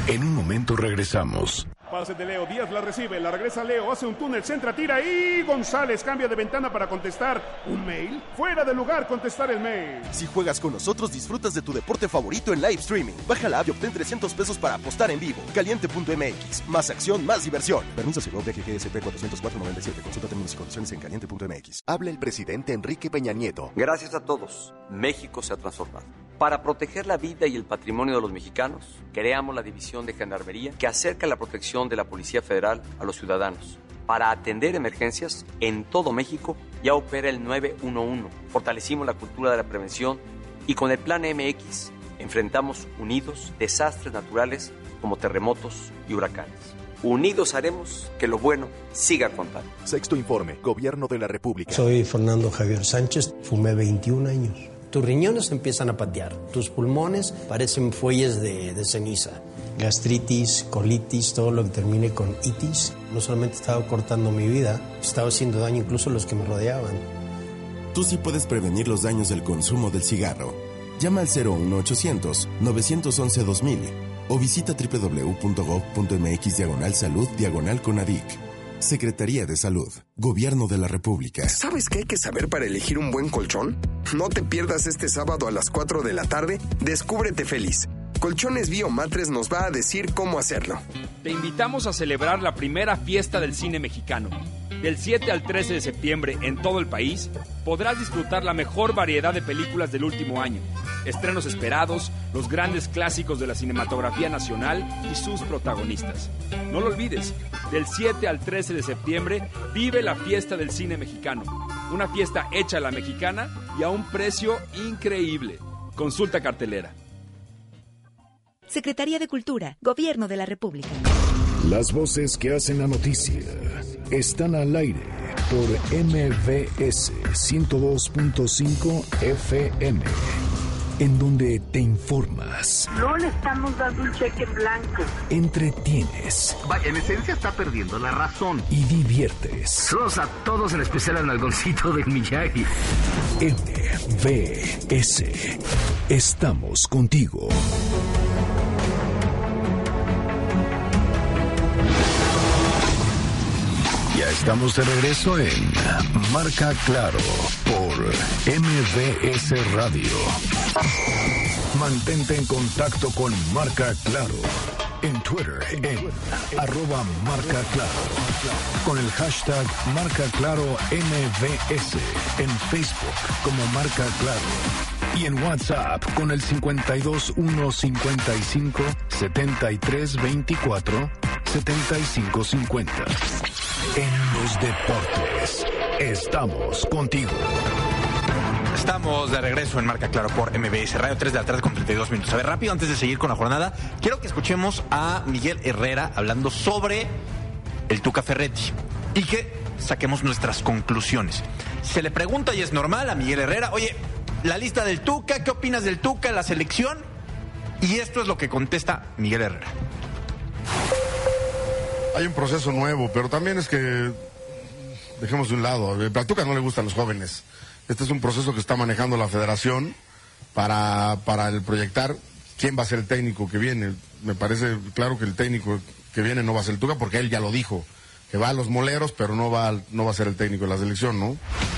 En un momento regresamos. Pase de Leo, Díaz la recibe, la regresa Leo, hace un túnel, centra, tira y González cambia de ventana para contestar. ¿Un mail? Fuera de lugar contestar el mail. Si juegas con nosotros, disfrutas de tu deporte favorito en live streaming. Baja la app y obtén trescientos pesos para apostar en vivo. Caliente punto m x. Más acción, más diversión. Permiso Segov de G G S P cuatrocientos cuatro noventa y siete. Consulta términos y condiciones en caliente punto m x. Habla el presidente Enrique Peña Nieto. Gracias a todos, México se ha transformado. Para proteger la vida y el patrimonio de los mexicanos, creamos la División de Gendarmería que acerca la protección de la Policía Federal a los ciudadanos. Para atender emergencias en todo México ya opera el nueve uno uno. Fortalecimos la cultura de la prevención y con el Plan M X enfrentamos unidos desastres naturales como terremotos y huracanes. Unidos haremos que lo bueno siga contando. Sexto informe, Gobierno de la República. Soy Fernando Javier Sánchez, fumé veintiún años. Tus riñones empiezan a patear, tus pulmones parecen fuelles de, de ceniza. Gastritis, colitis, todo lo que termine con itis. No solamente estaba cortando mi vida, estaba haciendo daño incluso a los que me rodeaban. Tú sí puedes prevenir los daños del consumo del cigarro. Llama al cero uno ochocientos, novecientos once, dos mil o visita doble u doble u doble u punto gob punto m x diagonal salud diagonal Conadic. Secretaría de Salud, Gobierno de la República. ¿Sabes qué hay que saber para elegir un buen colchón? No te pierdas este sábado a las cuatro de la tarde, Descúbrete Feliz. Colchones Biomatres nos va a decir cómo hacerlo. Te invitamos a celebrar la primera fiesta del cine mexicano. Del siete al trece de septiembre en todo el país, podrás disfrutar la mejor variedad de películas del último año, estrenos esperados, los grandes clásicos de la cinematografía nacional y sus protagonistas. No lo olvides, del siete al trece de septiembre vive la fiesta del cine mexicano, una fiesta hecha a la mexicana y a un precio increíble. Consulta cartelera. Secretaría de Cultura, Gobierno de la República. Las voces que hacen la noticia están al aire por M V S ciento dos punto cinco F M, en donde te informas. No le estamos dando un cheque en blanco. Entretienes. Vaya, en esencia está perdiendo la razón. Y diviertes. Saludos a todos, en especial al nalgoncito del Miyagi. M V S. Estamos contigo. Ya estamos de regreso en Marca Claro por M V S Radio. Mantente en contacto con Marca Claro en Twitter en arroba Marca Claro, con el hashtag Marca Claro M V S, en Facebook como Marca Claro y en WhatsApp con el cincuenta y dos uno cincuenta y cinco setenta y tres veinticuatro setenta y cinco cincuenta. En los deportes, estamos contigo. Estamos de regreso en Marca Claro por M V S Radio, tres de la tarde con treinta y dos minutos. A ver, rápido, antes de seguir con la jornada, quiero que escuchemos a Miguel Herrera hablando sobre el Tuca Ferretti y que saquemos nuestras conclusiones. Se le pregunta, y es normal, a Miguel Herrera, oye, la lista del Tuca, ¿qué opinas del Tuca, la selección? Y esto es lo que contesta Miguel Herrera. Hay un proceso nuevo, pero también es que dejemos de un lado. A Tuca no le gustan los jóvenes. Este es un proceso que está manejando la federación para, para el proyectar quién va a ser el técnico que viene. Me parece claro que el técnico que viene no va a ser el Tuca, porque él ya lo dijo, que va a los moleros, pero no va, no va a ser el técnico de la selección, ¿no?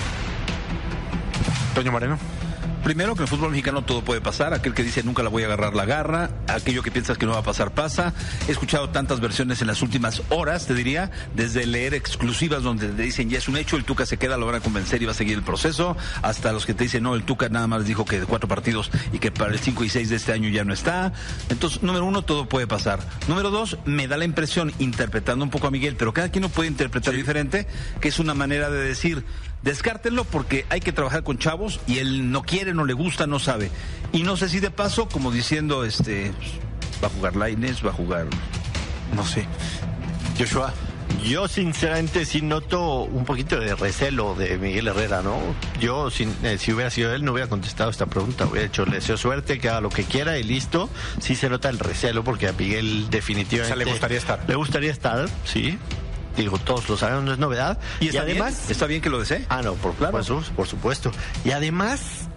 Toño Moreno. Primero, que en el fútbol mexicano todo puede pasar. Aquel que dice nunca la voy a agarrar, la agarra. Aquello que piensas que no va a pasar, pasa. He escuchado tantas versiones en las últimas horas, te diría, desde leer exclusivas donde te dicen ya es un hecho, el Tuca se queda, lo van a convencer y va a seguir el proceso, hasta los que te dicen no, el Tuca nada más dijo que de cuatro partidos y que para el cinco y seis de este año ya no está. Entonces, número uno, todo puede pasar. Número dos, me da la impresión, interpretando un poco a Miguel, pero cada quien lo puede interpretar sí. diferente, que es una manera de decir, descártenlo porque hay que trabajar con chavos y él no quiere, no le gusta, no sabe. Y no sé si de paso, como diciendo, este, va a jugar Lainez, va a jugar, no sé. Joshua. Yo sinceramente sí noto un poquito de recelo de Miguel Herrera, ¿no? Yo, si, eh, si hubiera sido él, no hubiera contestado esta pregunta. Hubiera hecho, le deseo suerte, que haga lo que quiera y listo. Sí se nota el recelo porque a Miguel definitivamente... O sea, le gustaría estar. Le gustaría estar, sí. Digo, todos lo sabemos, no es novedad. ¿Y, está y además... bien? ¿Está bien que lo desee? Ah, no, por, claro. por, por supuesto. Y además...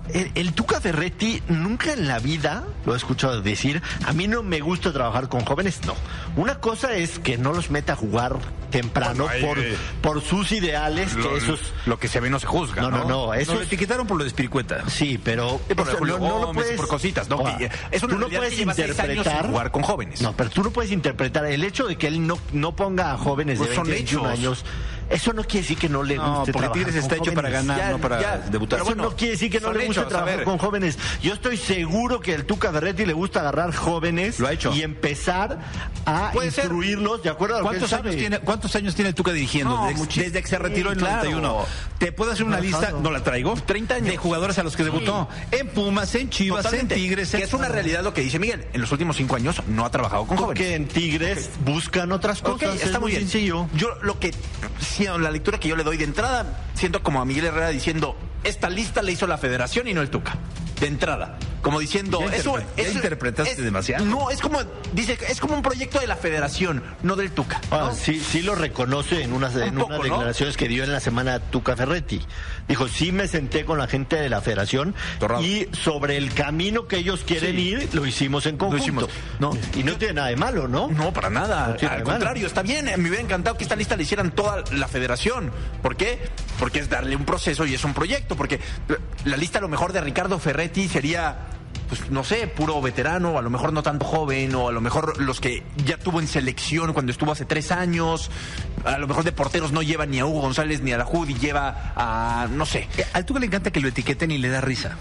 el, el Tuca Ferretti nunca en la vida lo he escuchado decir, a mí no me gusta trabajar con jóvenes. No. Una cosa es que no los meta a jugar temprano bueno, ahí, por, eh, por sus ideales, lo, que eso es... Lo que se ve no se juzga, No, no, no. no eso no, lo etiquetaron por lo de Espiricueta. Sí, pero... Sí, por, eso, Julio no, no lo Gómez, puedes... por cositas, ¿no? Oa, que, es una tú no puedes que interpretar... jugar con jóvenes. No, pero tú no puedes interpretar el hecho de que él no, no ponga a jóvenes pues de veinte, veintiún años... Eso no quiere decir que no le guste no, porque Tigres está hecho jóvenes. para ganar, ya, no para ya, debutar. Eso bueno, no quiere decir que no le guste hechos, trabajar con jóvenes. Yo estoy seguro que el Tuca Ferretti le gusta agarrar jóvenes lo ha hecho. y empezar a instruirlos de acuerdo a lo que él años tiene, ¿Cuántos años tiene el Tuca dirigiendo? No, desde, desde que se retiró en claro. noventa y uno. Te puedo hacer una lista, no la traigo, treinta años de jugadores a los que debutó. Sí. En Pumas, en Chivas, Totalmente. en Tigres. Que en... es una realidad lo que dice Miguel. En los últimos cinco años no ha trabajado con jóvenes. Porque en Tigres okay. buscan otras cosas. Okay, está muy bien. Sencillo. Yo lo que, la lectura que yo le doy de entrada, siento como a Miguel Herrera diciendo, esta lista la hizo la Federación y no el Tuca. De entrada. Como diciendo, ya eso, interpre- eso ya interpretaste es, demasiado. No, es como, dice, es como un proyecto de la Federación, no del Tuca. ¿no? Ah, sí, sí lo reconoce en unas, en poco, unas ¿no? declaraciones que dio en la semana Tuca Ferretti. Dijo, sí me senté con la gente de la Federación Torrado. y sobre el camino que ellos quieren sí. ir, lo hicimos en conjunto. Hicimos. No. Y no tiene nada de malo, ¿no? No, para nada. No Al contrario, malo. Está bien. Me hubiera encantado que esta lista la hicieran toda la Federación. ¿Por qué? Porque es darle un proceso y es un proyecto. Porque la lista a lo mejor de Ricardo Ferretti sería... pues no sé, puro veterano, o a lo mejor no tanto joven, o a lo mejor los que ya tuvo en selección cuando estuvo hace tres años, a lo mejor de porteros no lleva ni a Hugo González ni a la Jud y lleva a, no sé. Al Tuca le encanta que lo etiqueten y le da risa.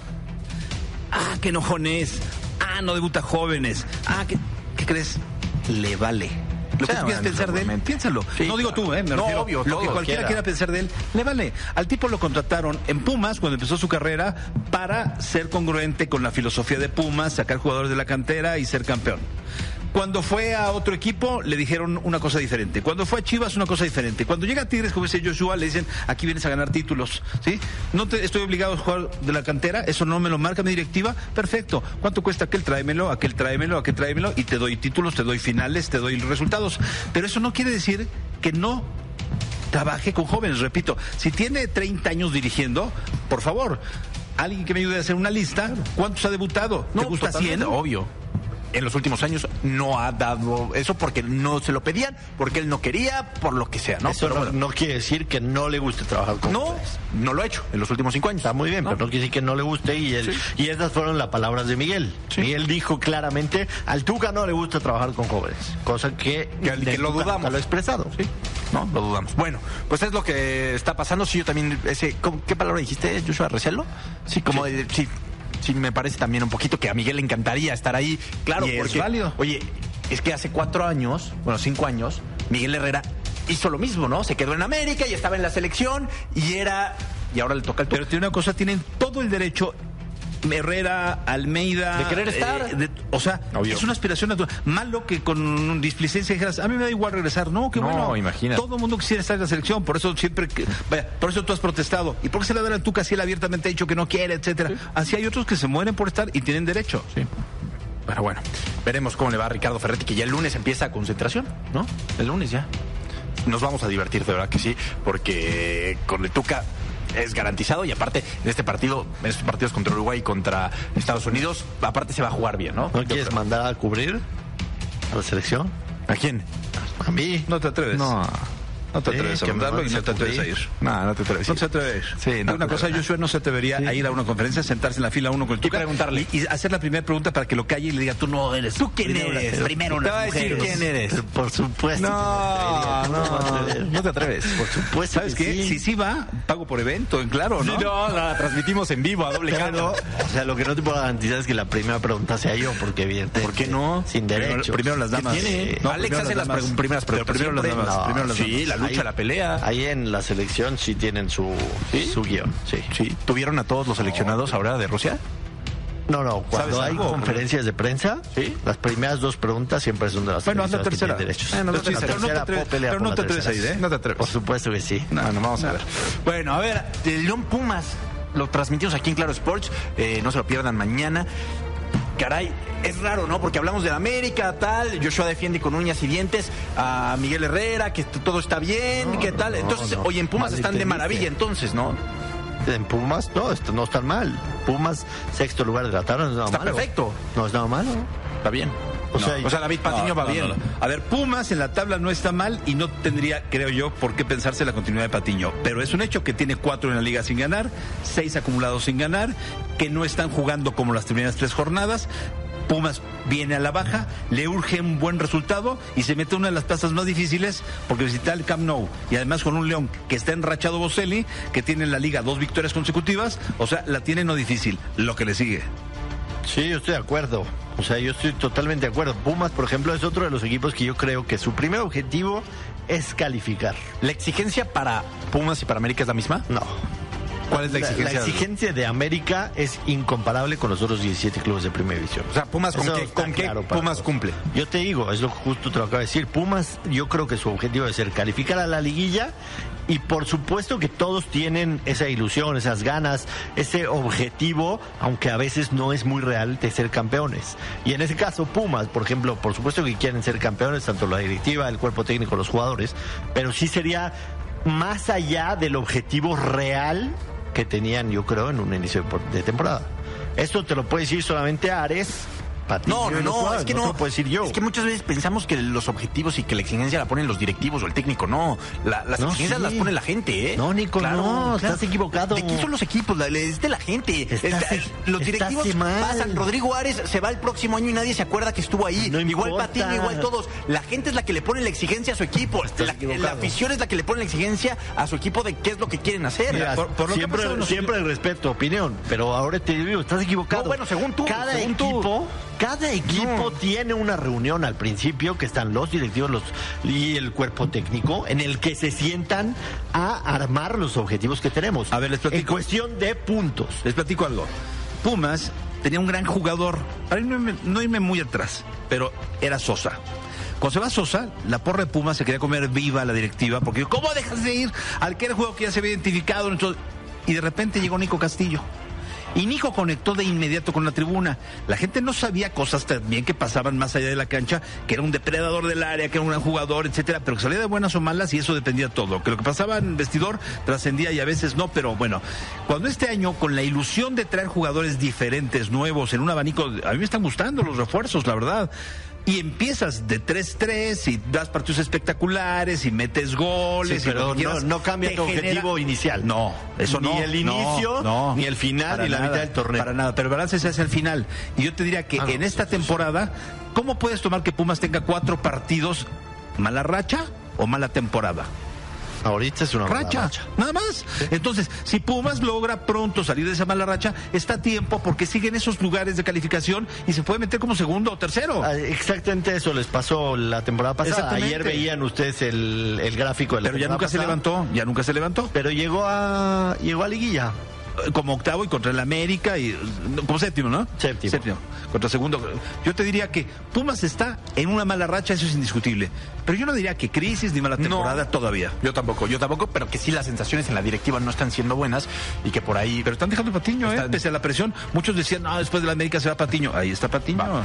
Ah, que enojones, ah, no debuta jóvenes, ah, ¿qué, ¿qué crees? Le vale. Lo o sea, que tú quieras pensar de él, piénsalo. Sí, no digo claro. tú, ¿eh? Me no, refiero, obvio, lo que cualquiera quiera. quiera pensar de él, le vale. Al tipo lo contrataron en Pumas cuando empezó su carrera para ser congruente con la filosofía de Pumas, sacar jugadores de la cantera y ser campeón. Cuando fue a otro equipo, le dijeron una cosa diferente. Cuando fue a Chivas, una cosa diferente. Cuando llega a Tigres, como dice Joshua, le dicen, aquí vienes a ganar títulos, ¿sí? No te estoy obligado a jugar de la cantera, eso no me lo marca mi directiva, perfecto. ¿Cuánto cuesta aquel? Tráemelo, aquel tráemelo, aquel tráemelo, y te doy títulos, te doy finales, te doy resultados. Pero eso no quiere decir que no trabaje con jóvenes, repito. Si tiene treinta años dirigiendo, por favor, alguien que me ayude a hacer una lista, ¿cuántos ha debutado? No, ¿te gusta cien? Obvio. En los últimos años no ha dado eso porque no se lo pedían, porque él no quería, por lo que sea, ¿no? Eso pero no, bueno. no quiere decir que no le guste trabajar con No, jóvenes. no lo ha hecho en los últimos cinco años. Está muy bien, ¿no? Pero no quiere decir que no le guste y él, sí. y esas fueron las palabras de Miguel. Sí. Miguel dijo claramente, al Tuca no le gusta trabajar con jóvenes, cosa que, que, que lo Tuca dudamos. Lo ha expresado. Sí. No, lo dudamos. Bueno, pues es lo que está pasando. Sí, yo también, ese, ¿qué palabra dijiste, Joshua? ¿Recelo? Sí, como sí. de, sí. Sí, me parece también un poquito que a Miguel le encantaría estar ahí. Claro, y porque, es válido. Oye, es que hace cuatro años, bueno, cinco años, Miguel Herrera hizo lo mismo, ¿no? Se quedó en América y estaba en la selección y era... Y ahora le toca el turno. Pero tiene una cosa, tienen todo el derecho... Herrera, Almeida... De querer estar. Eh, de, o sea, Obvio. Es una aspiración natural. Malo que con displicencia dijeras, a mí me da igual regresar. No, qué no, bueno. Imagínate. Todo el mundo quisiera estar en la selección, por eso siempre... Que, vaya, por eso tú has protestado. ¿Y por qué se le da al Tuca si él abiertamente ha dicho que no quiere, etcétera? Sí. Así hay otros que se mueren por estar y tienen derecho. Sí. Pero bueno, veremos cómo le va a Ricardo Ferretti, que ya el lunes empieza concentración, ¿no? El lunes ya. Nos vamos a divertir, de verdad que sí, porque con el Tuca... es garantizado y aparte en este partido, en estos partidos contra Uruguay y contra Estados Unidos, aparte se va a jugar bien, ¿no? ¿No quieres mandar a cubrir a la selección? ¿A quién? A mí. No te atreves. No. No te atreves sí, a mandarlo y no te atreves a ir. No, no te atreves. No te atreves. Sí, no una cosa, Joshua no se atrevería sí. a ir a una conferencia, sentarse en la fila uno con el Tuca y preguntarle y, y hacer la primera pregunta para que lo calle y le diga, tú no eres. ¿Tú quién primero eres? La, primero te va a decir quién eres. Por supuesto. No, no, no, no te atreves. Por supuesto. ¿Sabes que qué? Sí. Si sí va, pago por evento, en claro, ¿no? Sí, no, la transmitimos en vivo a doble claro. O sea, lo que no te puedo garantizar es que la primera pregunta sea yo, porque evidentemente. ¿Por qué no? Sin derecho. Primero, primero las damas. ¿Tiene? No, Alex hace las, las primeras preguntas. Primero las damas. No, primero las sí, damas. la lucha, ahí, la pelea. Ahí en la selección sí tienen su, ¿Sí? su guión. Sí. sí. ¿Tuvieron a todos los seleccionados no, ahora de Rusia? No, no, cuando hay algo? conferencias de prensa, ¿sí? Las primeras dos preguntas siempre son de las bueno, haz la tercera. derechos. Eh, no, la tercera, tercera, no te atreves, pero no te atreves a ir, ¿eh? No te atreves. Por supuesto que sí. No, no, vamos no. a ver. Bueno, a ver, el León Pumas lo transmitimos aquí en Claro Sports. Eh, no se lo pierdan mañana. Caray, es raro, ¿no? Porque hablamos de la América, tal, Joshua defiende con uñas y dientes a Miguel Herrera, que todo está bien, no, ¿qué tal? Entonces, no, no. oye, en Pumas están de maravilla, entonces, ¿no? en Pumas, no, esto no está mal. Pumas, sexto lugar de la tabla, no es nada está malo. Está perfecto. No es nada malo. Está bien. O, no, sea, o sea, David Patiño no, va no, bien. No, no. A ver, Pumas en la tabla no está mal y no tendría, creo yo, por qué pensarse la continuidad de Patiño. Pero es un hecho que tiene cuatro en la liga sin ganar, seis acumulados sin ganar, que no están jugando como las primeras tres jornadas. Pumas viene a la baja, le urge un buen resultado y se mete una de las plazas más difíciles porque visita el Camp Nou y además con un León que está enrachado Boselli, que tiene en la liga dos victorias consecutivas, o sea, la tiene no difícil, lo que le sigue. Sí, yo estoy de acuerdo. O sea, yo estoy totalmente de acuerdo. Pumas, por ejemplo, es otro de los equipos que yo creo que su primer objetivo es calificar. ¿La exigencia para Pumas y para América es la misma? No. ¿Cuál es la exigencia? La, la exigencia de América es incomparable con los otros diecisiete clubes de primera división. O sea, Pumas, ¿con qué, con qué Pumas cumple? Yo te digo, es lo que justo te lo acabo de decir. Pumas, yo creo que su objetivo debe ser calificar a la liguilla y por supuesto que todos tienen esa ilusión, esas ganas, ese objetivo, aunque a veces no es muy real, de ser campeones. Y en ese caso, Pumas, por ejemplo, por supuesto que quieren ser campeones, tanto la directiva, el cuerpo técnico, los jugadores, pero sí sería más allá del objetivo real que tenían, yo creo, en un inicio de temporada. Esto te lo puede decir solamente Ares. No, no, no, es que no, no te lo puedo decir yo. Es que muchas veces pensamos que los objetivos y que la exigencia la ponen los directivos o el técnico. No, la, las no, exigencias sí. las pone la gente, ¿eh? No, Nico, claro, no, claro. Estás equivocado. ¿De quién son los equipos? Es de la gente. Estás, Está, los directivos pasan. Rodrigo Ares se va el próximo año y nadie se acuerda que estuvo ahí. No igual importa. Patiño, igual todos. La gente es la que le pone la exigencia a su equipo. La, la afición es la que le pone la exigencia a su equipo de qué es lo que quieren hacer. Mira, por, por lo siempre, que pasó, siempre no... respeto, opinión, pero ahora te digo, estás equivocado. No, bueno, según tú. Cada según equipo, tú. cada equipo no. tiene una reunión al principio que están los directivos los, y el cuerpo técnico en el que se sientan a armar los objetivos que tenemos. A ver, les platico. En cuestión de puntos. Les platico algo. Pumas tenía un gran jugador, para no irme, no irme muy atrás, pero era Sosa. Cuando se va Sosa, la porra de Pumas se quería comer viva a la directiva, porque ¿cómo dejas de ir al que era el juego que ya se había identificado? Entonces, y de repente llegó Nico Castillo. Y Nico conectó de inmediato con la tribuna. La gente no sabía cosas también que pasaban más allá de la cancha, que era un depredador del área, que era un gran jugador, etcétera, pero que salía de buenas o malas y eso dependía todo. Que lo que pasaba en el vestidor trascendía y a veces no, pero bueno. Cuando este año, con la ilusión de traer jugadores diferentes, nuevos, en un abanico, a mí me están gustando los refuerzos, la verdad. Y empiezas de tres tres y das partidos espectaculares y metes goles. Sí, pero y no, no cambia tu genera... objetivo inicial. No, eso ni no. Ni el inicio, no, no, ni el final, ni la nada, mitad del torneo. Para nada, pero el balance se hace al final. Y yo te diría que ah, en no, esta temporada, ¿cómo puedes tomar que Pumas tenga cuatro partidos mala racha o mala temporada? Ahorita es una racha, mala racha, nada más. Entonces, si Pumas logra pronto salir de esa mala racha, está a tiempo porque siguen esos lugares de calificación y se puede meter como segundo o tercero. Ah, exactamente eso les pasó la temporada pasada. Ayer veían ustedes el, el gráfico de la Pero ya nunca pasada. se levantó, ya nunca se levantó. Pero llegó a llegó a liguilla. Como octavo y contra el América y como séptimo, ¿no? Séptimo. Séptimo. Contra segundo. Yo te diría que Pumas está en una mala racha, eso es indiscutible. Pero yo no diría que crisis ni mala temporada no, todavía. Yo tampoco, yo tampoco, pero que sí las sensaciones en la directiva no están siendo buenas y que por ahí... Pero están dejando Patiño, están... ¿eh? Pese a la presión. Muchos decían, no, después de la América se va Patiño. Ahí está Patiño. Va.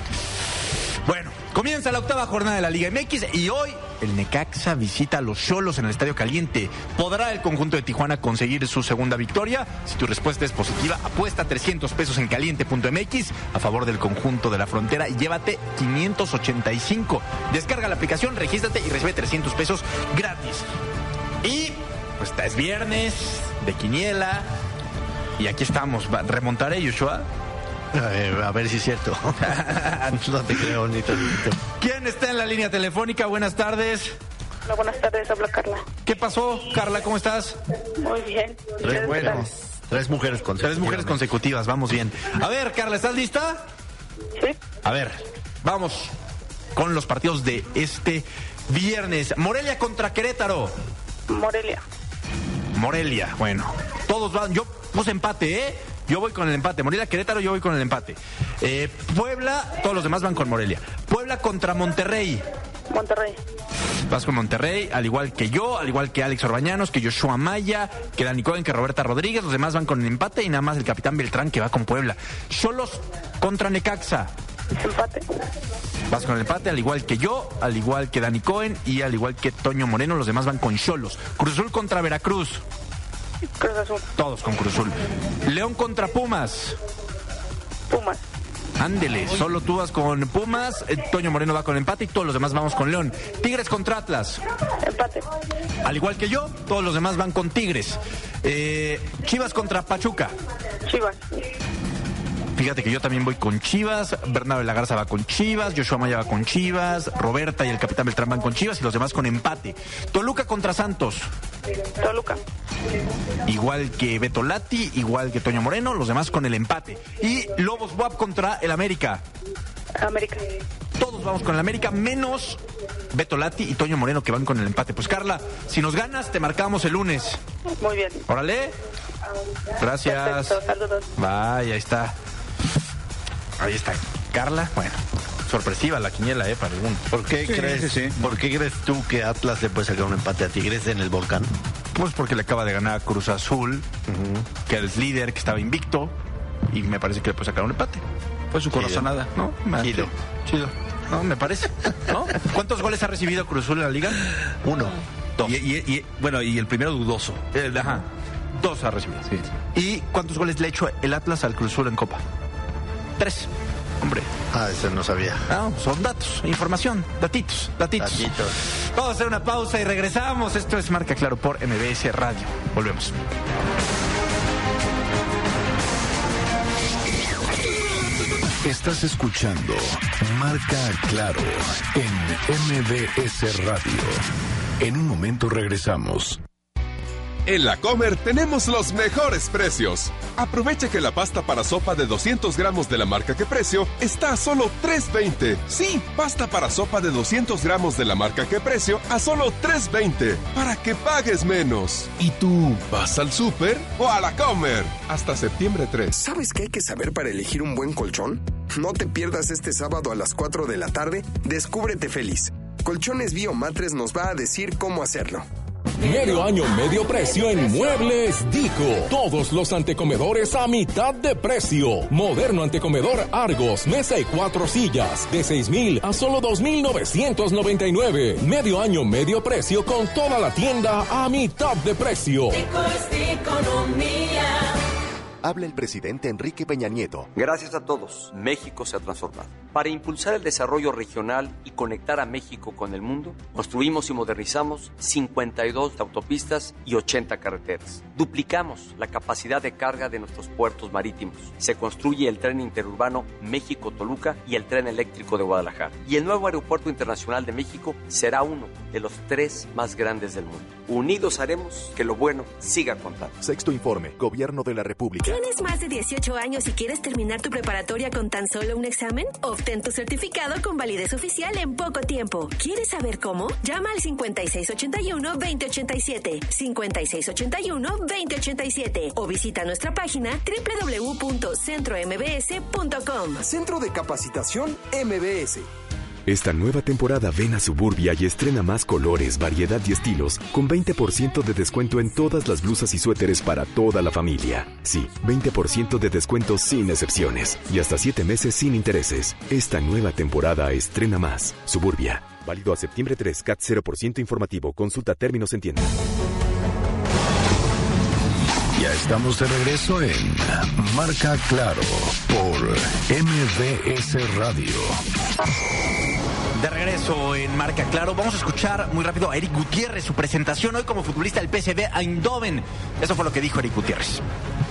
Bueno, comienza la octava jornada de la Liga M X y hoy el Necaxa visita a los Xolos en el Estadio Caliente. ¿Podrá el conjunto de Tijuana conseguir su segunda victoria? Si tu respuesta es positiva, apuesta trescientos pesos en caliente punto m x a favor del conjunto de la frontera y llévate quinientos ochenta y cinco. Descarga la aplicación, regístrate y recibe trescientos pesos gratis. Y pues es viernes de quiniela y aquí estamos. ¿Remontaré, Joshua? A ver, a ver si es cierto. No te creo ni tantito. ¿Quién está en la línea telefónica? Buenas tardes. Hola, buenas tardes, habla Carla. ¿Qué pasó, Carla? ¿Cómo estás? Muy bien. Tres, bueno, tres mujeres consecutivas. Tres mujeres consecutivas, vamos bien. A ver, Carla, ¿estás lista? Sí. A ver, vamos con los partidos de este viernes. Morelia contra Querétaro. Morelia. Morelia, bueno. Todos van, yo puse empate, ¿eh? Yo voy con el empate. Morelia, Querétaro, yo voy con el empate. Eh, Puebla, todos los demás van con Morelia. Puebla contra Monterrey. Monterrey. Vas con Monterrey, al igual que yo, al igual que Alex Orbañanos, que Joshua Maya, que Dani Cohen, que Roberta Rodríguez. Los demás van con el empate y nada más el capitán Beltrán que va con Puebla. Xolos contra Necaxa. Empate. Vas con el empate, al igual que yo, al igual que Dani Cohen y al igual que Toño Moreno. Los demás van con Xolos. Cruz Azul contra Veracruz. Cruz Azul. Todos con Cruz Azul. León contra Pumas. Pumas. Ándele, solo tú vas con Pumas, eh, Toño Moreno va con empate y todos los demás vamos con León. Tigres contra Atlas. Empate. Al igual que yo, todos los demás van con Tigres. Eh, Chivas contra Pachuca. Chivas. Fíjate que yo también voy con Chivas, Bernardo de la Garza va con Chivas, Joshua Maya va con Chivas, Roberta y el capitán Beltrán van con Chivas y los demás con empate. Toluca contra Santos. Toluca. Igual que Beto Lati, igual que Toño Moreno, los demás con el empate. Y Lobos B U A P contra el América. América. Todos vamos con el América, menos Beto Lati y Toño Moreno que van con el empate. Pues Carla, si nos ganas, te marcamos el lunes. Muy bien. Órale. Gracias. Perfecto, saludos. Vaya, ahí está. Ahí está Carla. Bueno, sorpresiva la quiniela, ¿eh? Para algún. ¿Por qué, Sí, crees, sí, sí. ¿Por qué crees tú que Atlas le puede sacar un empate a Tigres en el Volcán? Pues porque le acaba de ganar a Cruz Azul, uh-huh. que es líder, que estaba invicto, y me parece que le puede sacar un empate. Fue su corazonada, ¿no? Chido. Chido. No, me parece. ¿No? ¿Cuántos goles ha recibido Cruz Azul en la liga? Uno. Dos. Y, y, y, bueno, y el primero dudoso. Eh, ajá. Dos ha recibido. Sí. ¿Y cuántos goles le ha hecho el Atlas al Cruz Azul en Copa? Tres. Hombre. Ah, eso no sabía. No, son datos, información, datitos, datitos. Datitos. Vamos a hacer una pausa y regresamos. Esto es Marca Claro por M B S Radio. Volvemos. Estás escuchando Marca Claro en M B S Radio. En un momento regresamos. En La Comer tenemos los mejores precios. Aprovecha que la pasta para sopa de doscientos gramos de la marca Que Precio está a solo tres veinte. Sí, pasta para sopa de doscientos gramos de la marca Que Precio a solo tres veinte. Para que pagues menos. ¿Y tú vas al súper o a La Comer? Hasta septiembre tres. ¿Sabes qué hay que saber para elegir un buen colchón? No te pierdas este sábado a las cuatro de la tarde. Descúbrete feliz. Colchones Biomatres nos va a decir cómo hacerlo. Medio año, medio precio en Muebles Dico. Todos los antecomedores a mitad de precio. Moderno antecomedor Argos, mesa y cuatro sillas, de seis mil a solo dos mil novecientos noventa y nueve. Medio año, medio precio con toda la tienda a mitad de precio. Dico es economía. Habla el presidente Enrique Peña Nieto. Gracias a todos, México se ha transformado. Para impulsar el desarrollo regional y conectar a México con el mundo, construimos y modernizamos cincuenta y dos autopistas y ochenta carreteras. Duplicamos la capacidad de carga de nuestros puertos marítimos. Se construye el tren interurbano México-Toluca y el tren eléctrico de Guadalajara. Y el nuevo aeropuerto internacional de México será uno de los tres más grandes del mundo. Unidos haremos que lo bueno siga contando. Sexto informe, Gobierno de la República. ¿Tienes más de dieciocho años y quieres terminar tu preparatoria con tan solo un examen? Obtén tu certificado con validez oficial en poco tiempo. ¿Quieres saber cómo? Llama al cincuenta y seis ochenta y uno, veinte ochenta y siete, cincuenta y seis ochenta y uno, veinte ochenta y siete o visita nuestra página doble u doble u doble u punto centro m b s punto com. Centro de Capacitación M B S. Esta nueva temporada ven a Suburbia y estrena más colores, variedad y estilos con veinte por ciento de descuento en todas las blusas y suéteres para toda la familia. Sí, veinte por ciento de descuento sin excepciones y hasta siete meses sin intereses. Esta nueva temporada estrena más. Suburbia. Válido a septiembre tres, C A T cero por ciento informativo. Consulta términos en tienda. Ya estamos de regreso en Marca Claro por M B S Radio. De regreso en Marca Claro, vamos a escuchar muy rápido a Eric Gutiérrez, su presentación hoy como futbolista del P S V Eindhoven. Eso fue lo que dijo Eric Gutiérrez.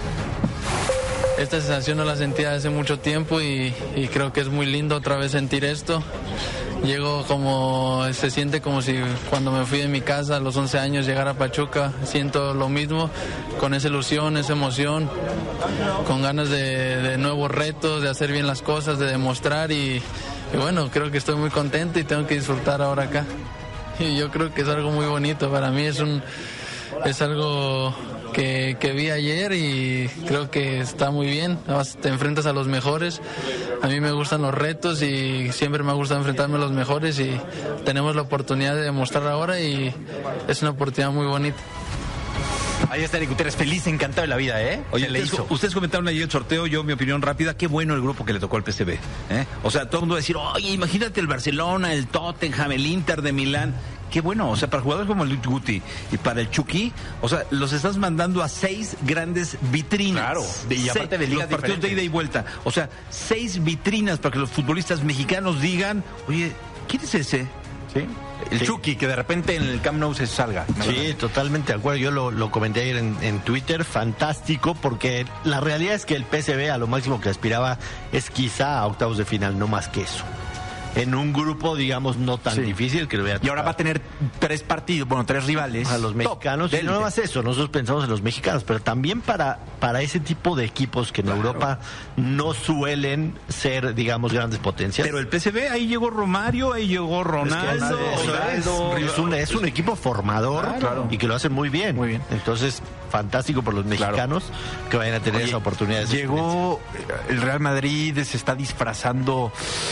Esta sensación no la sentía hace mucho tiempo y, y creo que es muy lindo otra vez sentir esto. Llego como, se siente como si cuando me fui de mi casa a los once años llegar a Pachuca, siento lo mismo, con esa ilusión, esa emoción, con ganas de, de nuevos retos, de hacer bien las cosas, de demostrar y, y bueno, creo que estoy muy contento y tengo que disfrutar ahora acá. Y yo creo que es algo muy bonito, para mí es un, es algo que, que vi ayer y creo que está muy bien. Te enfrentas a los mejores. A mí me gustan los retos y siempre me gusta enfrentarme a los mejores y tenemos la oportunidad de demostrar ahora y es una oportunidad muy bonita. Ahí está Eric Gutiérrez, feliz, encantado de la vida, ¿eh? Oye, Se le ustedes, hizo. ustedes comentaron ayer el sorteo, yo mi opinión rápida, qué bueno el grupo que le tocó al P S V, ¿eh? O sea, todo el mundo va a decir, oye, imagínate el Barcelona, el Tottenham, el Inter de Milán. qué bueno, o sea, para jugadores como el Guti y para el Chucky, o sea, los estás mandando a seis grandes vitrinas. Claro, de, y aparte de ligas los partidos de ida y vuelta. O sea, seis vitrinas para que los futbolistas mexicanos digan, oye, ¿quién es ese? Sí. El sí. Chucky, que de repente en el Camp Nou se salga. Sí, totalmente de acuerdo. Yo lo, lo comenté ayer en, en Twitter, fantástico, porque la realidad es que el P S V a lo máximo que aspiraba es quizá a octavos de final, no más que eso. En un grupo, digamos, no tan sí. difícil que le voy a tocar. Y ahora va a tener tres partidos, bueno, tres rivales. A los mexicanos. Y no más eso, nosotros pensamos en los mexicanos, pero también para, para ese tipo de equipos que en claro. Europa no suelen ser, digamos, grandes potencias. Pero el P S V, ahí llegó Romario, ahí llegó Ronaldo. Es, que Ronaldo, es, es, un, es un equipo formador claro. y que lo hacen muy bien. Muy bien. Entonces, fantástico por los mexicanos claro. que vayan a tener Oye, esa oportunidad. Llegó el Real Madrid, se está disfrazando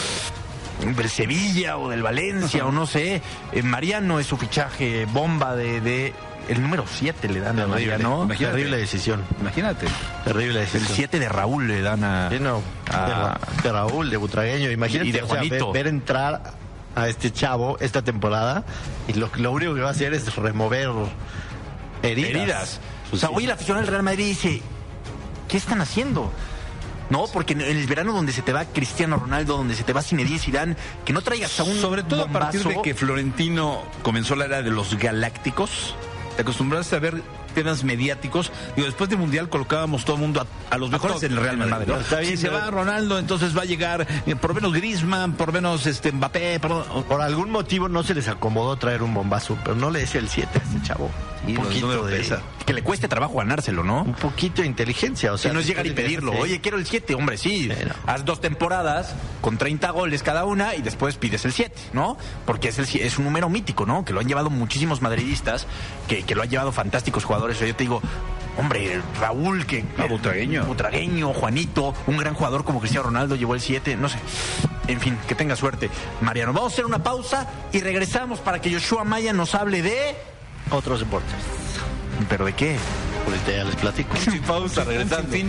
del Sevilla o del Valencia uh-huh. o no sé. Eh, Mariano es su fichaje bomba de, de el número siete le dan a Mariano. Imagínate. Terrible decisión. Imagínate. Terrible decisión. El siete de Raúl le dan a, sí, no, a... De, de Raúl, de Butragueño. Imagínate, y de Juanito. O sea, ver, ver entrar a este chavo esta temporada y lo, lo único que va a hacer es remover heridas. heridas. O sea, sí. hoy la afición del Real Madrid dice, ¿qué están haciendo? No, porque en el verano donde se te va Cristiano Ronaldo, donde se te va Zinedine Zidane, que no traigas a un sobre todo bombazo. A partir de que Florentino comenzó la era de los galácticos, te acostumbraste a ver temas mediáticos. Digo, después del Mundial colocábamos todo el mundo a, a los mejores en el Real Madrid. ¿no? Está bien, si se va Ronaldo, entonces va a llegar eh, por lo menos Griezmann, por lo menos este, Mbappé. Por, por algún motivo no se les acomodó traer un bombazo, pero no le decía el siete a este chavo. Sí, un poquito de pesa. Que le cueste trabajo ganárselo, ¿no? Un poquito de inteligencia, o sea. Si no es llegar y pedirlo. Sí. Oye, quiero el siete, hombre, sí. sí no. Haz dos temporadas con treinta goles cada una y después pides el siete, ¿no? Porque es, el, es un número mítico, ¿no? Que lo han llevado muchísimos madridistas, que, que lo han llevado fantásticos jugadores. Yo te digo, hombre, Raúl, que... Ah, Butragueño. Butragueño, Juanito, un gran jugador como Cristiano Ronaldo llevó el siete, no sé. En fin, que tenga suerte. Mariano, vamos a hacer una pausa y regresamos para que Yoshua Maya nos hable de... otros deportes. ¿Pero de qué? Pues ya les platico. Sin pausa, regresando. Sin fin.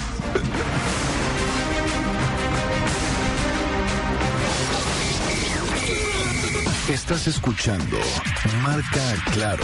Estás escuchando Marca Claro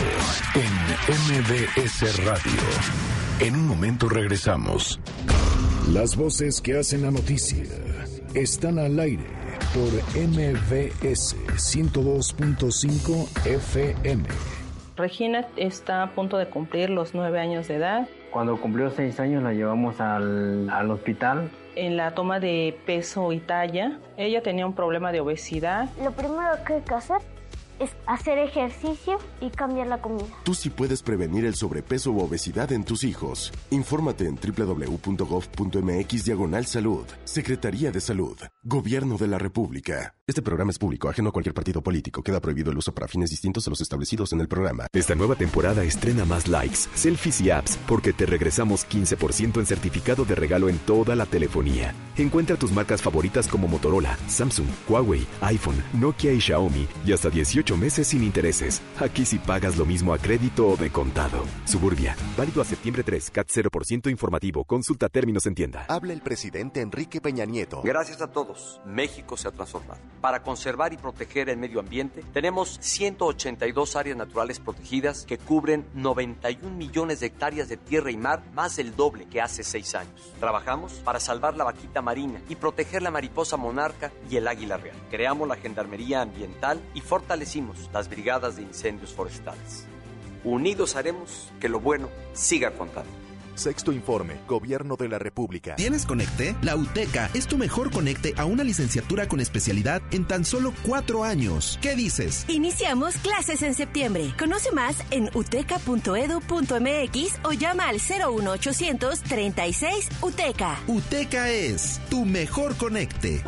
en M V S Radio. En un momento regresamos. Las voces que hacen la noticia están al aire por M V S ciento dos punto cinco F M. Regina está a punto de cumplir los nueve años de edad. Cuando cumplió seis años la llevamos al, al hospital. En la toma de peso y talla, ella tenía un problema de obesidad. Lo primero que hay que hacer es hacer ejercicio y cambiar la comida. Tú sí puedes prevenir el sobrepeso u obesidad en tus hijos. Infórmate en doble u doble u doble u punto gov punto m x diagonal salud. Secretaría de Salud. Gobierno de la República. Este programa es público, ajeno a cualquier partido político. Queda prohibido el uso para fines distintos a los establecidos en el programa. Esta nueva temporada estrena más likes, selfies y apps porque te regresamos quince por ciento en certificado de regalo en toda la telefonía. Encuentra tus marcas favoritas como Motorola, Samsung, Huawei, iPhone, Nokia y Xiaomi y hasta dieciocho meses sin intereses. Aquí sí pagas lo mismo a crédito o de contado. Suburbia, válido a septiembre tres, C A T cero por ciento informativo. Consulta términos en tienda. Habla el presidente Enrique Peña Nieto. Gracias a todos, México se ha transformado. Para conservar y proteger el medio ambiente, tenemos ciento ochenta y dos áreas naturales protegidas que cubren noventa y un millones de hectáreas de tierra y mar, más del doble que hace seis años. Trabajamos para salvar la vaquita marina y proteger la mariposa monarca y el águila real. Creamos la Gendarmería Ambiental y fortalecimos las brigadas de incendios forestales. Unidos haremos que lo bueno siga contando. Sexto informe, Gobierno de la República. ¿Tienes Conecte? La UTECA es tu mejor conecte a una licenciatura con especialidad en tan solo cuatro años. ¿Qué dices? Iniciamos clases en septiembre. Conoce más en uteca punto edu punto m x o llama al cero uno ochocientos treinta y seis UTECA. UTECA es tu mejor conecte.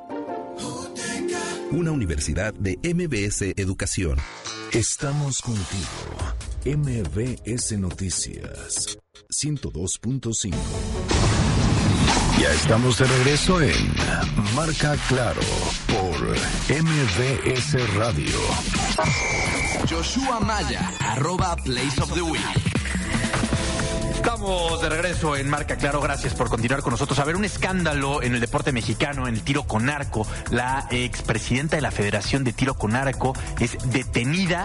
Una universidad de M V S Educación. Estamos contigo. M V S Noticias ciento dos punto cinco. Ya estamos de regreso en Marca Claro por M V S Radio. Yoshua Maya, arroba Place of the Week. Estamos Estamos de regreso en Marca Claro. Gracias por continuar con nosotros. A ver, un escándalo en el deporte mexicano, en el tiro con arco. La expresidenta de la Federación de Tiro con Arco es detenida,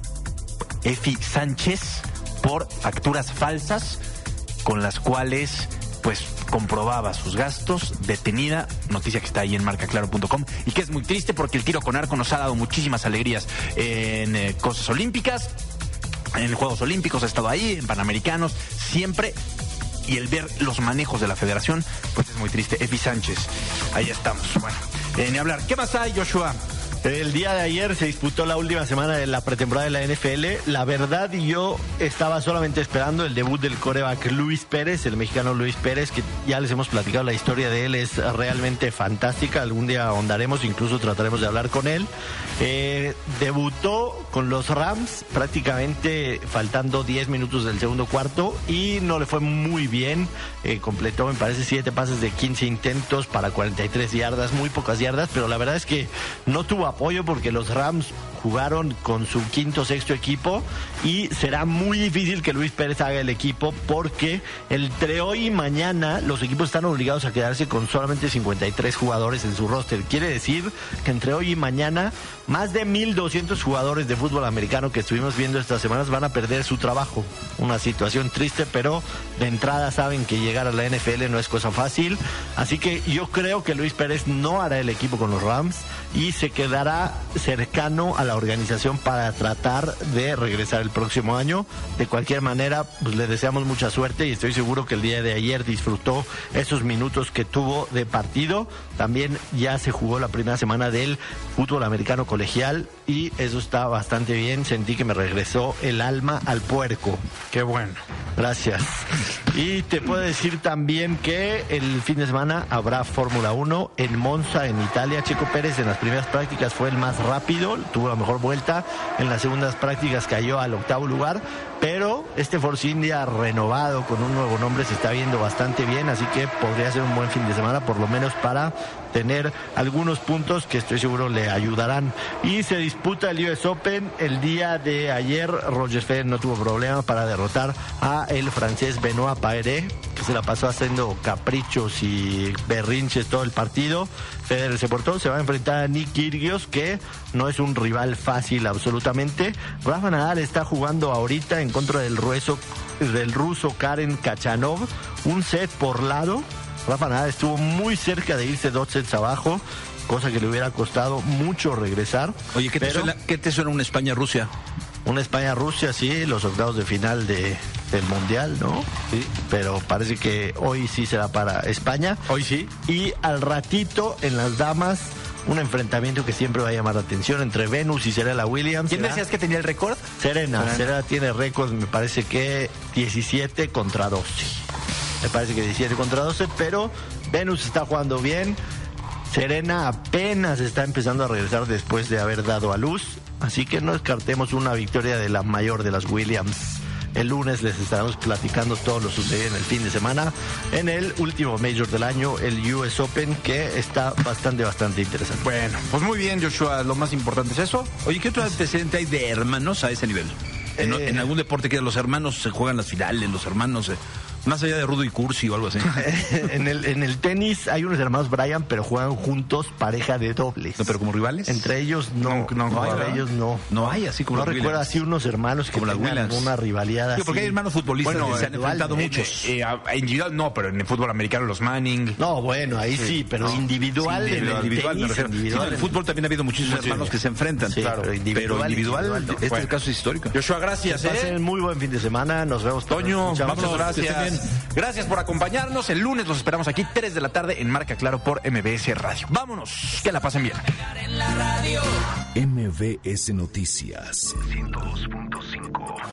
Efi Sánchez, por facturas falsas con las cuales pues comprobaba sus gastos. Detenida, noticia que está ahí en marca claro punto com y que es muy triste porque el tiro con arco nos ha dado muchísimas alegrías en eh, cosas olímpicas, en Juegos Olímpicos ha estado ahí, en Panamericanos, siempre. Y el ver los manejos de la federación, pues es muy triste. Efi Sánchez, ahí estamos. Bueno, eh, ni hablar. ¿Qué más hay, Joshua? El día de ayer se disputó la última semana de la pretemporada de la N F L. La verdad, yo estaba solamente esperando el debut del quarterback Luis Pérez, el mexicano Luis Pérez, que ya les hemos platicado, la historia de él es realmente fantástica. Algún día ahondaremos, incluso trataremos de hablar con él. Eh, debutó con los Rams prácticamente faltando diez minutos del segundo cuarto y no le fue muy bien. Eh, completó, me parece, siete pases de quince intentos para cuarenta y tres yardas, muy pocas yardas, pero la verdad es que no tuvo apoyo porque los Rams jugaron con su quinto, sexto equipo y será muy difícil que Luis Pérez haga el equipo porque entre hoy y mañana los equipos están obligados a quedarse con solamente cincuenta y tres jugadores en su roster. Quiere decir que entre hoy y mañana más de mil doscientos jugadores de fútbol americano que estuvimos viendo estas semanas van a perder su trabajo. Una situación triste, pero de entrada saben que llegar a la N F L no es cosa fácil. Así que yo creo que Luis Pérez no hará el equipo con los Rams y se quedará cercano a la organización para tratar de regresar el próximo año. De cualquier manera, pues le deseamos mucha suerte y estoy seguro que el día de ayer disfrutó esos minutos que tuvo de partido. También ya se jugó la primera semana del fútbol americano colegial y eso está bastante bien. Sentí que me regresó el alma al puerco. Qué bueno. Gracias. Y te puedo decir también que el fin de semana habrá Fórmula uno en Monza, en Italia. Checo Pérez en las primeras prácticas fue el más rápido, tuvo la mejor vuelta. En las segundas prácticas cayó al octavo lugar, pero este Force India renovado con un nuevo nombre se está viendo bastante bien, así que podría ser un buen fin de semana, por lo menos para tener algunos puntos que estoy seguro le ayudarán. Y se disputa el U S Open. El día de ayer Roger Federer no tuvo problema para derrotar a el francés Benoit Paire, que se la pasó haciendo caprichos y berrinches todo el partido. Federer se portó, se va a enfrentar a Nick Kyrgios, que no es un rival fácil absolutamente. Rafa Nadal está jugando ahorita en contra del ruso, del ruso Karen Khachanov, un set por lado. Rafa Nadal estuvo muy cerca de irse dos sets abajo, cosa que le hubiera costado mucho regresar. Oye, ¿qué, pero, te, suena, ¿qué te suena una España-Rusia? Una España-Rusia, sí, los octavos de final de, del Mundial, ¿no? Sí. Pero parece que hoy sí será para España. Hoy sí. Y al ratito, en las damas, un enfrentamiento que siempre va a llamar la atención entre Venus y Serena Williams. ¿Quién decías que tenía el récord? Serena. Serena. Serena tiene récord, me parece que diecisiete contra doce. Me parece que diecisiete contra doce, pero Venus está jugando bien. Serena apenas está empezando a regresar después de haber dado a luz. Así que no descartemos una victoria de la mayor de las Williams. El lunes les estaremos platicando todo lo sucedido en el fin de semana en el último Major del año, el U S Open, que está bastante, bastante interesante. Bueno, pues muy bien, Joshua, lo más importante es eso. Oye, ¿qué otro antecedente hay de hermanos a ese nivel? En, eh, en algún deporte que los hermanos se juegan las finales, los hermanos... Eh, más allá de Rudo y Cursi o algo así. en, el, en el tenis hay unos hermanos Bryan, pero juegan juntos pareja de dobles. ¿No, pero como rivales? Entre ellos no. No, no, no entre hay, ellos no. No hay así como no los recuerdo así unos hermanos que tengan una rivalidad así. Porque hay hermanos futbolistas bueno, que se han enfrentado en, muchos. Eh, eh, individual no, pero en el fútbol americano los Manning. No, bueno, ahí sí, sí pero no. individual, sí, individual, en el individual, tenis, individual, individual sí, en el fútbol también ha habido muchísimos sí, hermanos sí. que se enfrentan. Sí, claro, pero individual, pero individual, individual no. este bueno. caso es histórico. Joshua, gracias. Que pasen muy buen fin de semana. Nos vemos. Toño, vámonos, gracias. Gracias por acompañarnos. El lunes los esperamos aquí, tres de la tarde, en Marca Claro por M B S Radio. Vámonos, que la pasen bien. M B S Noticias ciento dos punto cinco